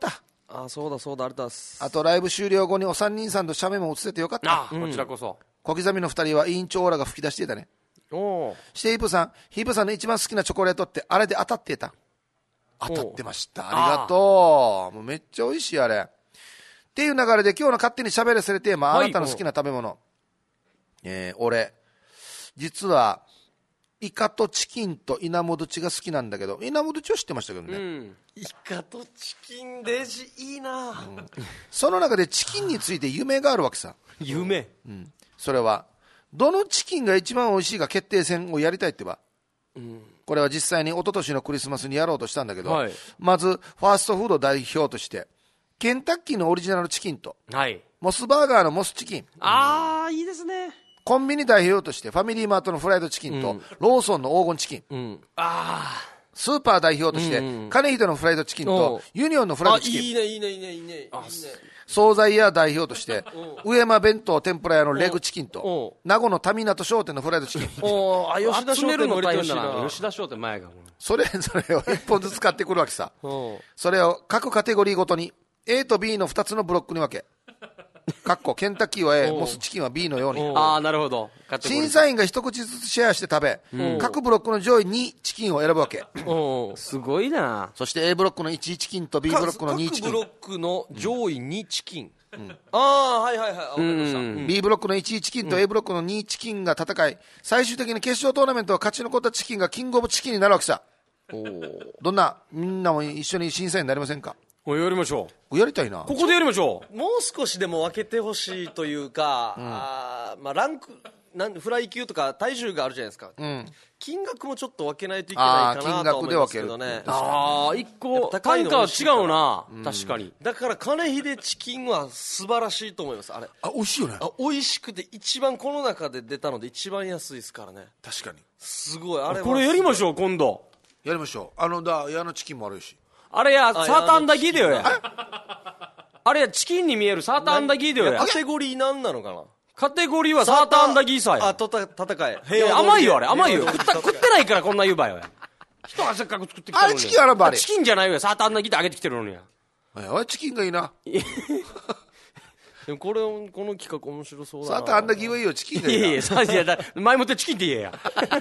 ああ、そうだそうだ、ありがとうございます。 あとライブ終了後にお三人さんと写メも写せてよかった。 あ、こちらこそ。 小刻みの二人は委員長オーラが吹き出していたね。 おしてヒープさん、ヒープさんの一番好きなチョコレートってあれで当たってた。当たってました。ありがとう。もうめっちゃ美味しいあれ。っていう流れで今日の勝手に喋らせるテーマ、はい、あなたの好きな食べ物。えー、俺、実は、イカとチキンとイナモドチが好きなんだけど、イナモドチは知ってましたけどね。うん、 イカとチキンデジいいな、うん、 その中でチキンについて夢があるわけさ。 夢、 うん、それは、どのチキンが一番美味しいか決定戦をやりたいってば。うん、これは実際に一昨年のクリスマスにやろうとしたんだけど、はい、まずファーストフード代表としてケンタッキーのオリジナルチキンと、はい、モスバーガーのモスチキン、 ああいいですね。 コンビニ代表としてファミリーマートのフライドチキンと、うん、ローソンの黄金チキン、うん、あスーパー代表として、うん、カネヒドのフライドチキンとユニオンのフライドチキン、 いいねいいねいいねいいねいいね。 惣菜屋代表として上山弁当天ぷら屋のレグチキンと名護のタミナト商店のフライドチキン。 おあ吉田商店の大変だな。吉田商店前がそれぞれを一本ずつ買ってくるわけさ。それを各カテゴリーごとに A と B のふたつのブロックに分け、かっこケンタッキーは A、 モスチキンは B のように。 ああなるほど。 審査員が一口ずつシェアして食べ、各ブロックの上位にチキンを選ぶわけ。 すごいな。 そして A ブロックのいちチキンと B ブロックのにチキン、 各ブロックの上位にチキン、うん、ああはいはいはい、わかりました、うん、 B ブロックのいちチキンと A ブロックのにチキンが戦い、最終的に決勝トーナメントは勝ち残ったチキンがキングオブチキンになるわけさ。おどんなみんなも一緒に審査員になりませんか。 やりましょう。やりたいな。 ここでやりましょう。もう少しでも分けてほしいというか、うん、あまあランクなんフライ級とか体重があるじゃないですか、うん、金額もちょっと分けないといけないかなと思いますけどね。 ああ一個単価は違うな、うん、確かに。 だから金秀チキンは素晴らしいと思います。あれあ美味しいよね。 あ美味しくて一番この中で出たので一番安いですからね。 確かにすごい。あれこれやりましょう。今度やりましょう。あのだ矢のチキンもあるし、 あれやサーターアンダギーだよや。あれやチキンに見えるサーターアンダギーだよや。 カテゴリーなんなのかな。 カテゴリーはサーターアンダギーさや。 あとた戦い。 いや甘いよあれ甘いよ。食った食ってないからこんな言うばよや。人はせっかく作ってきたのに。 あれチキンあらばあれ。 チキンじゃないよ。サーターアンダギーってあげてきてるのにや。 あれチキンがいいな。 でもこれこの企画面白そうだな。 サーターアンダギーはいいよ。チキンがいいな。いやいやいや前もってチキンって言えや。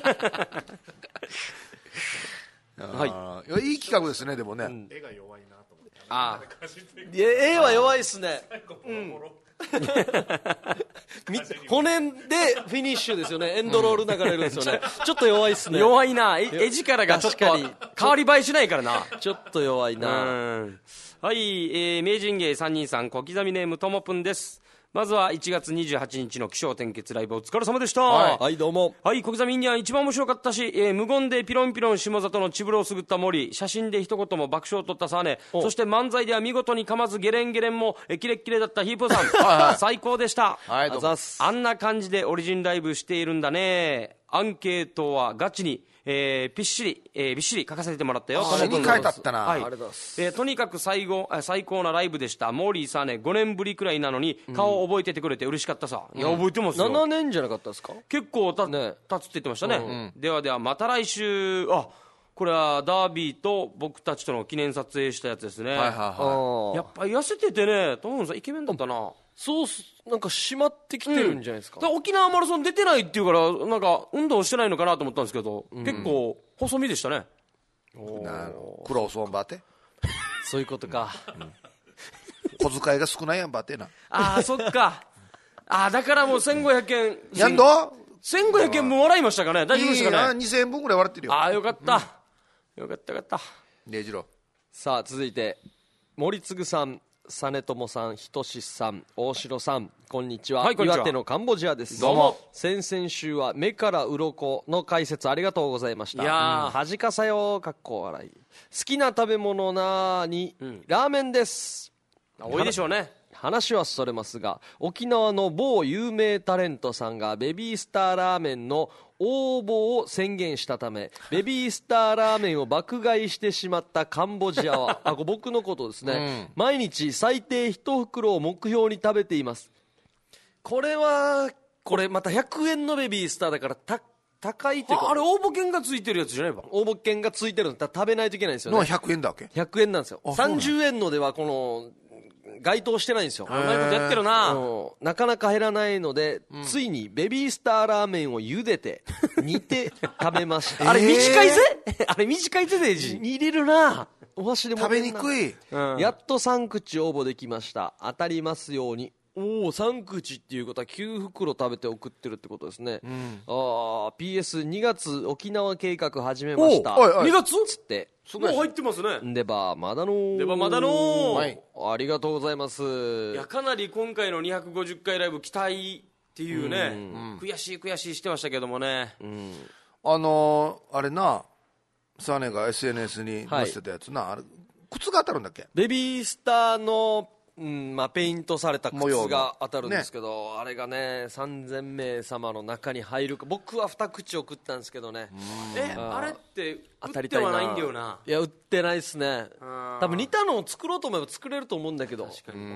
はい、いい企画ですね。でもね、うん、 絵が弱いなと思って。 ああいや絵は弱いですね。うん骨でフィニッシュですよね。エンドロール流れるんですよね。ちょっと弱いですね。 弱いな。絵力がちょっと変わり映えしないからな。 ちょっと弱いな。 はい、えー、名人芸さんにんさん小刻みネームともぷんです。まずはいちがつにじゅうはちにちの起承転結ライブお疲れ様でした。 はい、はい、どうも。 はい、小刻みインディアン一番面白かったし、えー、無言でピロンピロン下里のチブロをすぐった森、写真で一言も爆笑を取ったサーネ、そして漫才では見事に噛まずゲレンゲレンも、えー、キレッキレだったヒープーさん。はいはい、最高でした。 はい、どうも。 あんな感じでオリジンライブしているんだね。アンケートはガチに、えー、びっしり、えー、びっしり書かせてもらったよ。 あれに書いてあったな、 はい、えー、とにかく最後最高なライブでした。モーリーさんねごねんぶりくらいなのに顔を覚えててくれて嬉しかったさ、うん、いや覚えてますよ。 ななねんじゃなかったですか。 結構た、ね、経つって言ってましたね、うん、ではではまた来週。あこれはダービーと僕たちとの記念撮影したやつですね、はいはいはい、やっぱり痩せててねトムさんイケメンだったな。 そうなんか締まってきてるんじゃないですか、 うん、沖縄マラソン出てないっていうからなんか運動してないのかなと思ったんですけど、うん、結構細身でしたね。 おな苦労そうばってそういうことか、 うん、小遣いが少ないやんばってな。 ああそっかあだからもうせんごひゃくえんやんどせんごひゃくえん分笑いましたかね。大丈夫でしたかね。 にせんえんぶんぐらい笑ってるよ。 ああよかった、うん、よかったよかった。 ねじろ。さあ続いて森次さん、実友さん、ひとしさん、大城さん、こんにちは。 はい、こんにちは。 岩手のカンボジアです。 どうも。 先々週は目から鱗の解説ありがとうございました。 いやー、 うん、恥かさよかっこ笑い。好きな食べ物なーに、うん、ラーメンです。 多いでしょうね。 話はそれますが、沖縄の某有名タレントさんがベビースターラーメンの応募を宣言したため、ベビースターラーメンを爆買いしてしまったカンボジアはあ僕のことですね、うん、毎日最低一袋を目標に食べています。これはこれまたひゃくえんのベビースターだから高高いというかああれ応募券がついてるやつじゃないば。 応募券がついてるのだから食べないといけないんですよね。 のひゃくえんだっけ。 ひゃくえんなんですよ。 あそうなんださんじゅうえんのではこの該当してないんですよ。 うまいことやってるな。 うんなかなか減らないので、ついにベビースターラーメンを茹でて煮て食べましたあれ短いぜあれ短いぜデイジー。 煮れるなお箸でも食べにくい。 うんやっとさん口応募できました。当たりますように。おおさん口っていうことはきゅう袋食べて送ってるってことですね、あー ピーエスに 月沖縄計画始めましたおうおいおいにがつつってもう入ってますね。 でばまだのーでばまだのーはいありがとうございますいやかなり今回のにひゃくごじゅっかいライブ期待っていうね、悔しい悔しいしてましたけどもね、 あのー、あれな、サネが エスエヌエス に載せてたやつな、あれ靴が当たるんだっけ。 ベビースターの、うんまあ、ペイントされた模様が靴が当たるんですけど、あれがねさんぜんめい様の中に入るか。僕はに口送ったんですけどね、 えあれって当売たりたいな。 ってはないんだよな。 いや売ってないっすね。 ん多分似たのを作ろうと思えば作れると思うんだけど。 確かに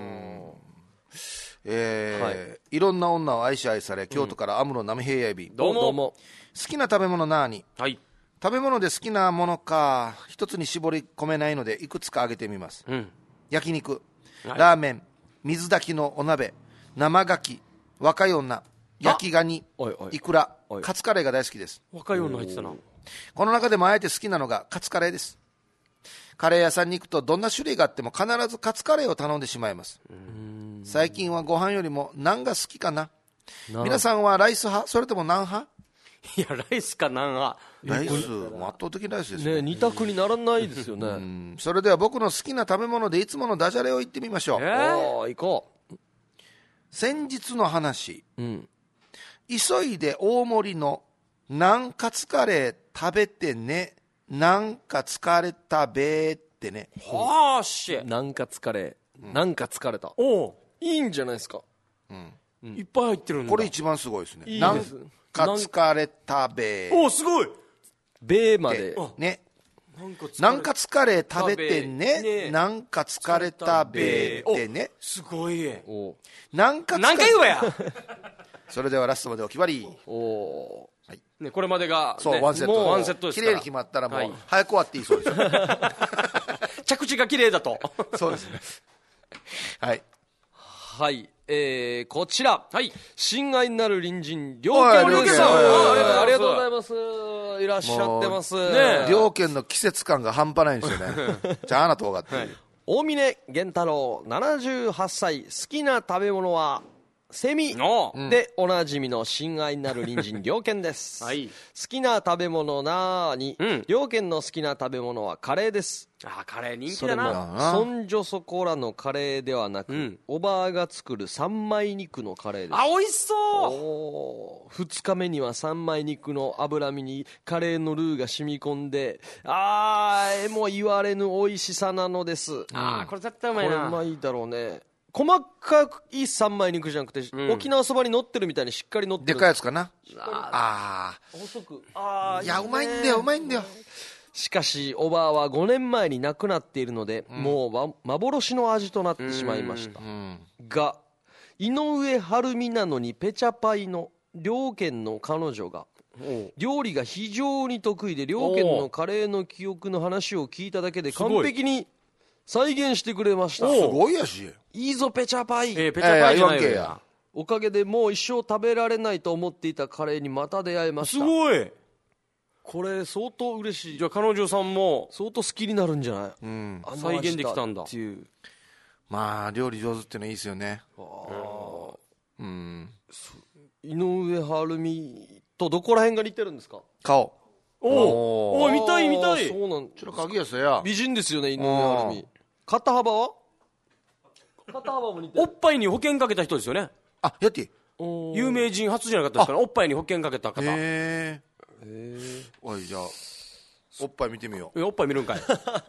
えーはいいろんな女を愛し愛され、京都からアムロ波平やび、 どうもどうも。 好きな食べ物なーに。 はい食べ物で好きなものか一つに絞り込めないのでいくつか挙げてみます。 うん焼肉、 はいラーメン、水炊きのお鍋、生牡蠣、若い女、焼きガニ、 おいおいイクラおい、 カツカレーが大好きです。 若い女入ってたな。 この中でもあえて好きなのがカツカレーです。カレー屋さんに行くとどんな種類があっても必ずカツカレーを頼んでしまいます。最近はご飯よりもナンが好きかな。皆さんはライス派それともナン派。 いやライスかなんはライスもう圧倒的ライスですね。 ね二択にならないですよね。 うんそれでは僕の好きな食べ物でいつものダジャレを言ってみましょう。 えーおー行こ先日の話、 う。うん。 急いで大盛りのナンカツカレー食べてね、なんか疲れたべーってね。 はあしなんか疲れ、なんか疲れた。 おういいんじゃないですか。 いっぱい入ってるんだ。 これ一番すごいですね。 いいなんですか疲れたべーっおおすごい。 ベーまでて。ね。 なんか疲れなんか疲れ食べてね、 ねなんか疲れたべーってね。 すごい。 おなんか疲れ何回言うわや。 それではラストまでお決まり。 おねこれまでがそう、 ねワンセット。 もうワンセットですから。 綺麗に決まったらもう、 はい早く終わっていいそうです。 着地が綺麗だと。 そうですね。はい。 はい。えー、こちら。 はい。 親愛なる隣人、両おい家両家さん。 両家さんあありがとうありがとうおいございます。いらっしゃってます。 ね両県の季節感が半端ないんですよね。じゃああなた分かってる。 大峰源太郎、ななじゅうはっさい。好きな食べ物は、セミおでおなじみの親愛なる隣人、両県です。 はい好きな食べ物なーに、 うん両県の好きな食べ物はカレーです。 あカレー人気それもだな。 なそんじょそこらのカレーではなく、 うんおばあが作る三枚肉のカレーです。 あ美味しそう。 おー二日目には三枚肉の脂身にカレーのルーが染み込んで、あーえも言われぬ美味しさなのです。 あーこれ絶対うまいこれうな。 まいだろうね。細かい三枚肉じゃなくて、 ん沖縄そばに乗ってるみたいにしっかり乗ってでる。 かいやつかな。 ああ細く。ああ。 ーいや、うまいんだよ、うまいんだよ。 しかしおばあはごねんまえに亡くなっているので、もうわ幻の味となってしまいましたが、井上晴美なのにペチャパイの両県の彼女が料理が非常に得意で、両県のカレーの記憶の話を聞いただけで完璧に再現してくれました。 すごいやし。 いいぞペチャパイ、 えーペチャパイじゃないいやいや言わんけよや。 おかげでもう一生食べられないと思っていたカレーにまた出会えました。 すごい。 これ相当嬉しい。 じゃあ彼女さんも相当好きになるんじゃない、 うん。 あの再現できたんだ味っていう。 まあ、料理上手っていうのはいいですよね。うん。 井上晴美とどこら辺が似てるんですか？ 顔。 おおおい見たい見たい。 あーそうなん。 ちょっと鍵やさや。 美人ですよね井上晴美。肩幅は？肩幅も似てる。 おっぱいに保険かけた人ですよね。 あ、やっていい。 有名人初じゃなかったですから、おっぱいに保険かけた方。 へえ。おい、じゃあ、おっぱい見てみよう。 えおっぱい見るんかい。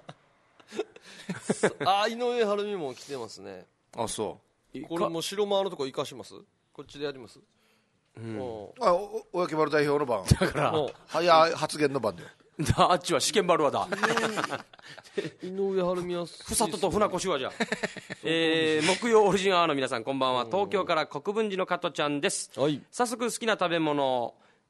あー井上晴美も来てますね。 あ、そこれも白間のとこ生かします？こっちでやります？うん。 う。あ、お、おやきばる代表の番。 だからもう早い発言の番で。 だあっちは試験バルワだ。 井上晴美はふさとと船越はじゃあ、えー、木曜オリジンアワーの皆さんこんばんは。東京から国分寺の加トちゃんです。 はい。 早速好きな食べ物、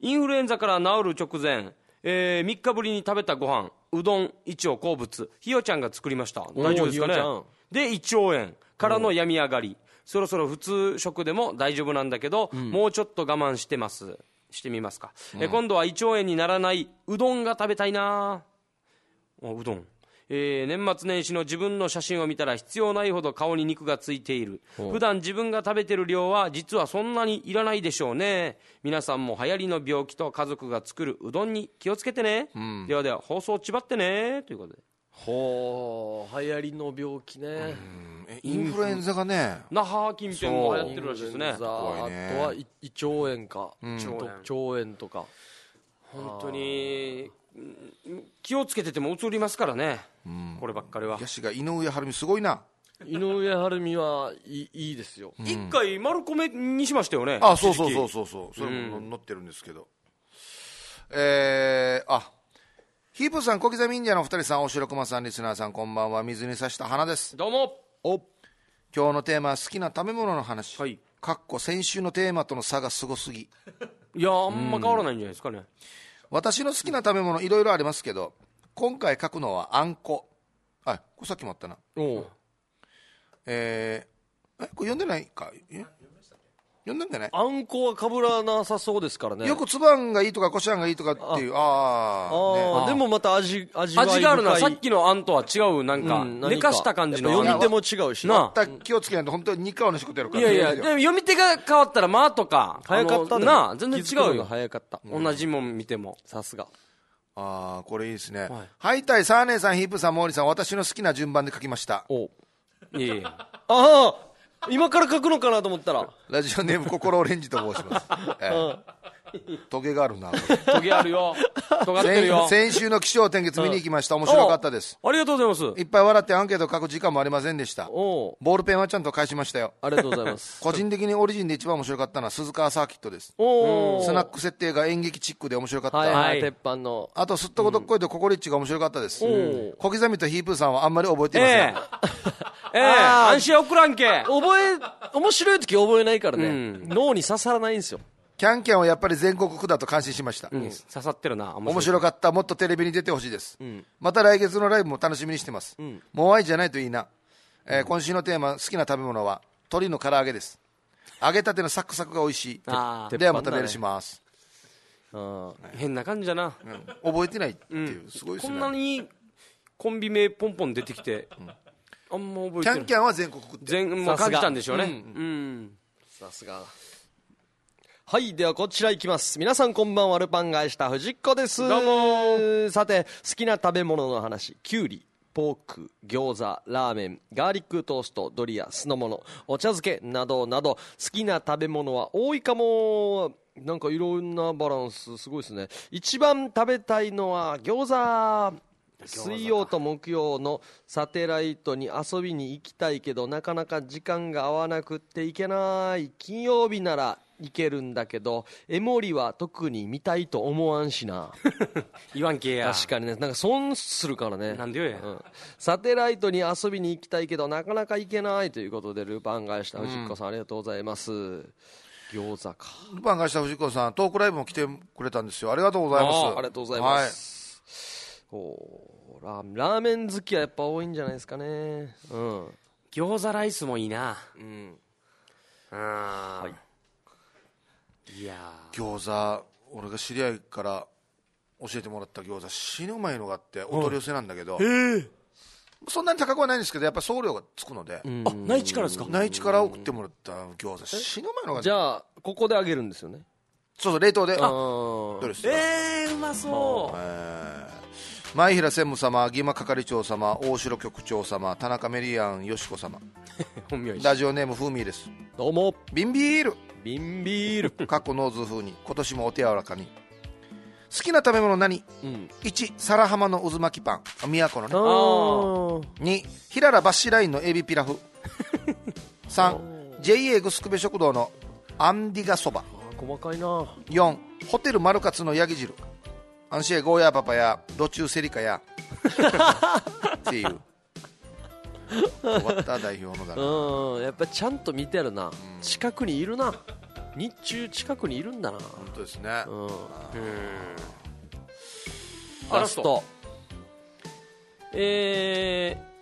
インフルエンザから治る直前、えー、みっかぶりに食べたご飯、うどん一応好物、ひよちゃんが作りました。大丈夫ですかね。でいちおうえんからの病み上がり、そろそろ普通食でも大丈夫なんだけど、うん、もうちょっと我慢してますしてみますか、うん、え今度はいちおうえんにならないうどんが食べたいな。うどん、えー、年末年始の自分の写真を見たら必要ないほど顔に肉がついている。普段自分が食べてる量は実はそんなにいらないでしょうね。皆さんも流行りの病気と家族が作るうどんに気をつけてね、うん、ではでは放送ちばってねということで。 ほう、流行りの病気ね、うん、 えインフルエンザがね、 那覇近辺も流行ってるらしいですね。 あとはい胃腸炎か、うん、腸炎とか本当に気をつけてても移りますからね、うん、こればっかりは。 ヤシが井上晴美すごいな。 井上晴美はいい、いいですよ。 一、うん、回丸米にしましたよね。 あ、そうそうそうそうそう、それも載ってるんですけど、うん、えー、あヒープさん、小刻み忍者のお二人さん、おしろくまさん、リスナーさん、こんばんは。水に刺した花です。 どうも。 お今日のテーマは好きな食べ物の話、はい、かっこ先週のテーマとの差がすごすぎ。 いやあんま変わらないんじゃないですかね。 私の好きな食べ物いろいろありますけど、今回書くのはあんこ。あ、これさっきもあったな。おえー、えこれ読んでないか。え読んだんじゃない。 あんこはかぶらなさそうですからね。 よくつばんがいいとかこしあんがいいとかっていう。ああ、ね、あでもまた味味わい深い。 味があるな。さっきのあんとは違う、なんか、うん、寝かした感じの読み手も違うしな。また気をつけないと本当ににかわの仕事やるから。 いやいや、でも読み手が変わったらまあとか早かったな。全然違うよ。 早かった、 うん、同じもん見てもさすが。 ああ、これいいですね。はい、はい、たい、サーネーさん、ヒープさん、モーリーさん、私の好きな順番で書きました。 おいやいや。 ああ今から書くのかなと思ったらラジオネーム心オレンジと申します、えー、トゲがあるな。 トゲあるよ。尖ってるよ。 先週の気象点結見に行きました。面白かったです。 ありがとうございます。 いっぱい笑ってアンケート書く時間もありませんでした。ボールペンはちゃんと返しましたよ。 ありがとうございます。 個人的にオリジンで一番面白かったのは鈴川サーキットです。おスナック設定が演劇チックで面白かった。 はいはい、鉄板の。 あとすっとこどっこいとココリッチが面白かったです。小刻みとヒープーさんはあんまり覚えていません。えーええー、安心送らんけ。 覚え、面白い時覚えないからね、うん、脳に刺さらないんですよ。 キャンキャンはやっぱり全国区だと感心しました、 うん、刺さってるな。 面白い。面白かった。もっとテレビに出てほしいです、うん、また来月のライブも楽しみにしてます、うん、もう愛じゃないといいな、えー、今週のテーマ好きな食べ物は鶏の唐揚げです。揚げたてのサクサクが美味しい。ではまたメールします。 あ変な感じだな、 うん、覚えてないっていう、うん、すごいですね。 こんなにコンビ名ポンポン出てきて、うんあんま覚えてない。 キャンキャンは全国区って全もう感じたんでしょうね。うん、 さすが。はい、ではこちらいきます。皆さんこんばんは。ルパン返した藤子です。 どうも。 さて、好きな食べ物の話。きゅうり、ポーク、餃子、ラーメン、ガーリックトースト、ドリア、酢の物、お茶漬けなどなど、好きな食べ物は多いかも。なんかいろんなバランスすごいですね。一番食べたいのは餃子。水曜と木曜のサテライトに遊びに行きたいけどなかなか時間が合わなくって行けない。金曜日なら行けるんだけどエモリは特に見たいと思わんしな。 言わんけや。 確かにね、なんか損するからね。 なんでよや、 うん、サテライトに遊びに行きたいけどなかなか行けないということでルパン返した藤子さん、うん、ありがとうございます。餃子か。 ルパン返した藤子さんトークライブも来てくれたんですよ。ありがとうございます。 あ, ありがとうございます、はい、おラーメン好きはやっぱ多いんじゃないですかね。うん。 餃子ライスもいいな。 うん。 ああ。はい。いや餃子俺が知り合いから教えてもらった餃子死ぬうまいのがあってお取り寄せなんだけど、 うん、 そんなに高くはないんですけどやっぱ送料がつくので、 うん、あ内地からですか。 内地から送ってもらった餃子死ぬうまいのが、ね、 じゃあここであげるんですよね。 そうそう冷凍で。 あどれですか。 えー、うまそう。 えー前平専務様、義馬係長様、大城局長様、田中メリアンよしこ様ラジオネームふうみーです。 どうも。 ビンビールビンビール過去ノーズ風に今年もお手柔らかに。好きな食べ物何、うん、いち皿浜の渦巻きパン都のね。に平良バッシュラインのエビピラフさん ジェイエー グスクベ食堂のアンディガそば。 細かいな。 よんホテルマルカツのヤギ汁。アンシエゴーヤーパパやドチューセリカやっていう終わった代表のだな。 うんやっぱちゃんと見てるな、うん、近くにいるな。 日中近くにいるんだな。 本当ですね。 うん。 あラスト。 えー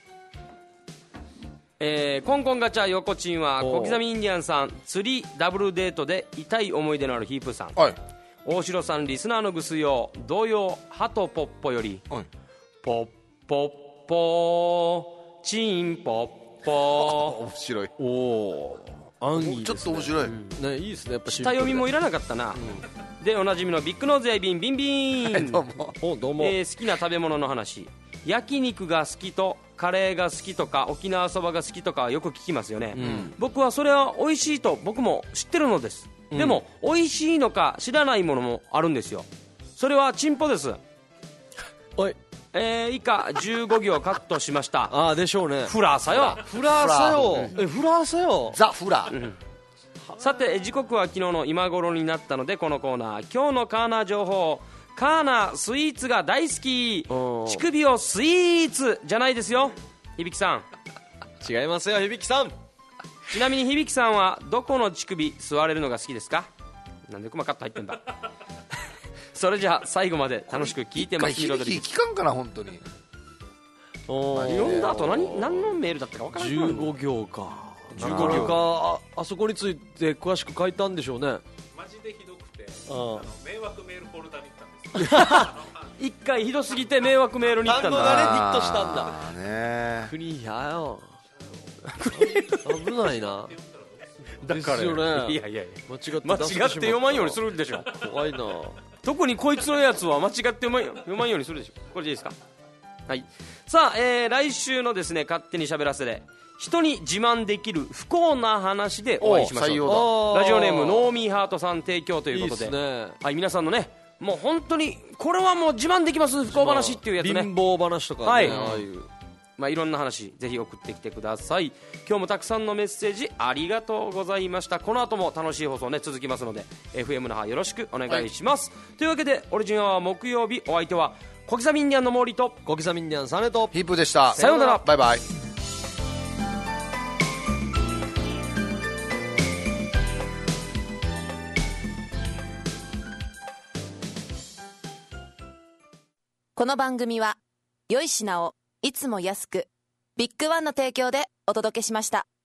えー、コンコンガチャ横チンは小刻みインディアンさん、釣りダブルデートで痛い思い出のあるヒープーさん、 はい。 大城さんリスナーのぐすよ同様ハトポッポより、 はい。 ポッポッポチンポッポ面白い。 おお。安易ちょっですね。 と面白い。 ね、いいですね。やっぱ下読みもいらなかったな、でおなじみのビッグノーズやビンビンビン、 どうも。 おどうも。 えー好きな食べ物の話、焼肉が好きとカレーが好きとか沖縄そばが好きとかはよく聞きますよね、僕はそれは美味しいと僕も知ってるのです、でも美味しいのか知らないものもあるんですよ。それはチンポです。 おい。 えー以下じゅうご行カットしましたああ、でしょうね。 フラーさよ。 フラーさよ。え、フラーさよ。 ザ・フラー。 さて時刻は昨日の今頃になったのでこのコーナー、今日のカーナー情報。カーナースイーツが大好き、乳首をスイーツじゃないですよ響さん。 違いますよ、響さん。 ちなみに響さんはどこの乳首吸われるのが好きですか。なんでクマカット入ってんだそれじゃあ最後まで楽しく聞いてます。 響き聞かんかな、本当に。 お読んだ後何何のメールだったか分からない。 じゅうご行か。 じゅうご行なかなかあ、あそこについて詳しく書いたんでしょうね。 マジでひどくて、 ああの迷惑メールフォルダに行ったんです一回ひどすぎて迷惑メールに行ったんだ。 単語がね、ヒットしたんだ。 あーね。 国やよ。危ないな。 だからですよね。 いやいやいや間違って間違って出してしまった読まんようにするんでしょ。 怖いな。 特にこいつのやつは間違って読まん読まんようにするでしょ。これでいいですか。はい。さあ、えー、来週のですね勝手に喋らせで人に自慢できる不幸な話でお会いしましょう。 お採用ラジオネームノーミーハートさん提供ということで、 いいですね。 はい、皆さんのねもう本当にこれはもう自慢できます不幸話っていうやつね。 貧乏話とかね、 はいああいう。 まあ、いろんな話ぜひ送ってきてください。今日もたくさんのメッセージありがとうございました。この後も楽しい放送ね続きますので エフエム の方よろしくお願いします、はい、というわけでオリジンは木曜日、お相手は小刻みインディアンのモーリーと小刻みインディアンサネとヒープでした。 さようなら。 バイバイ。 この番組は良い品をいつも安くビッグワンの提供でお届けしました。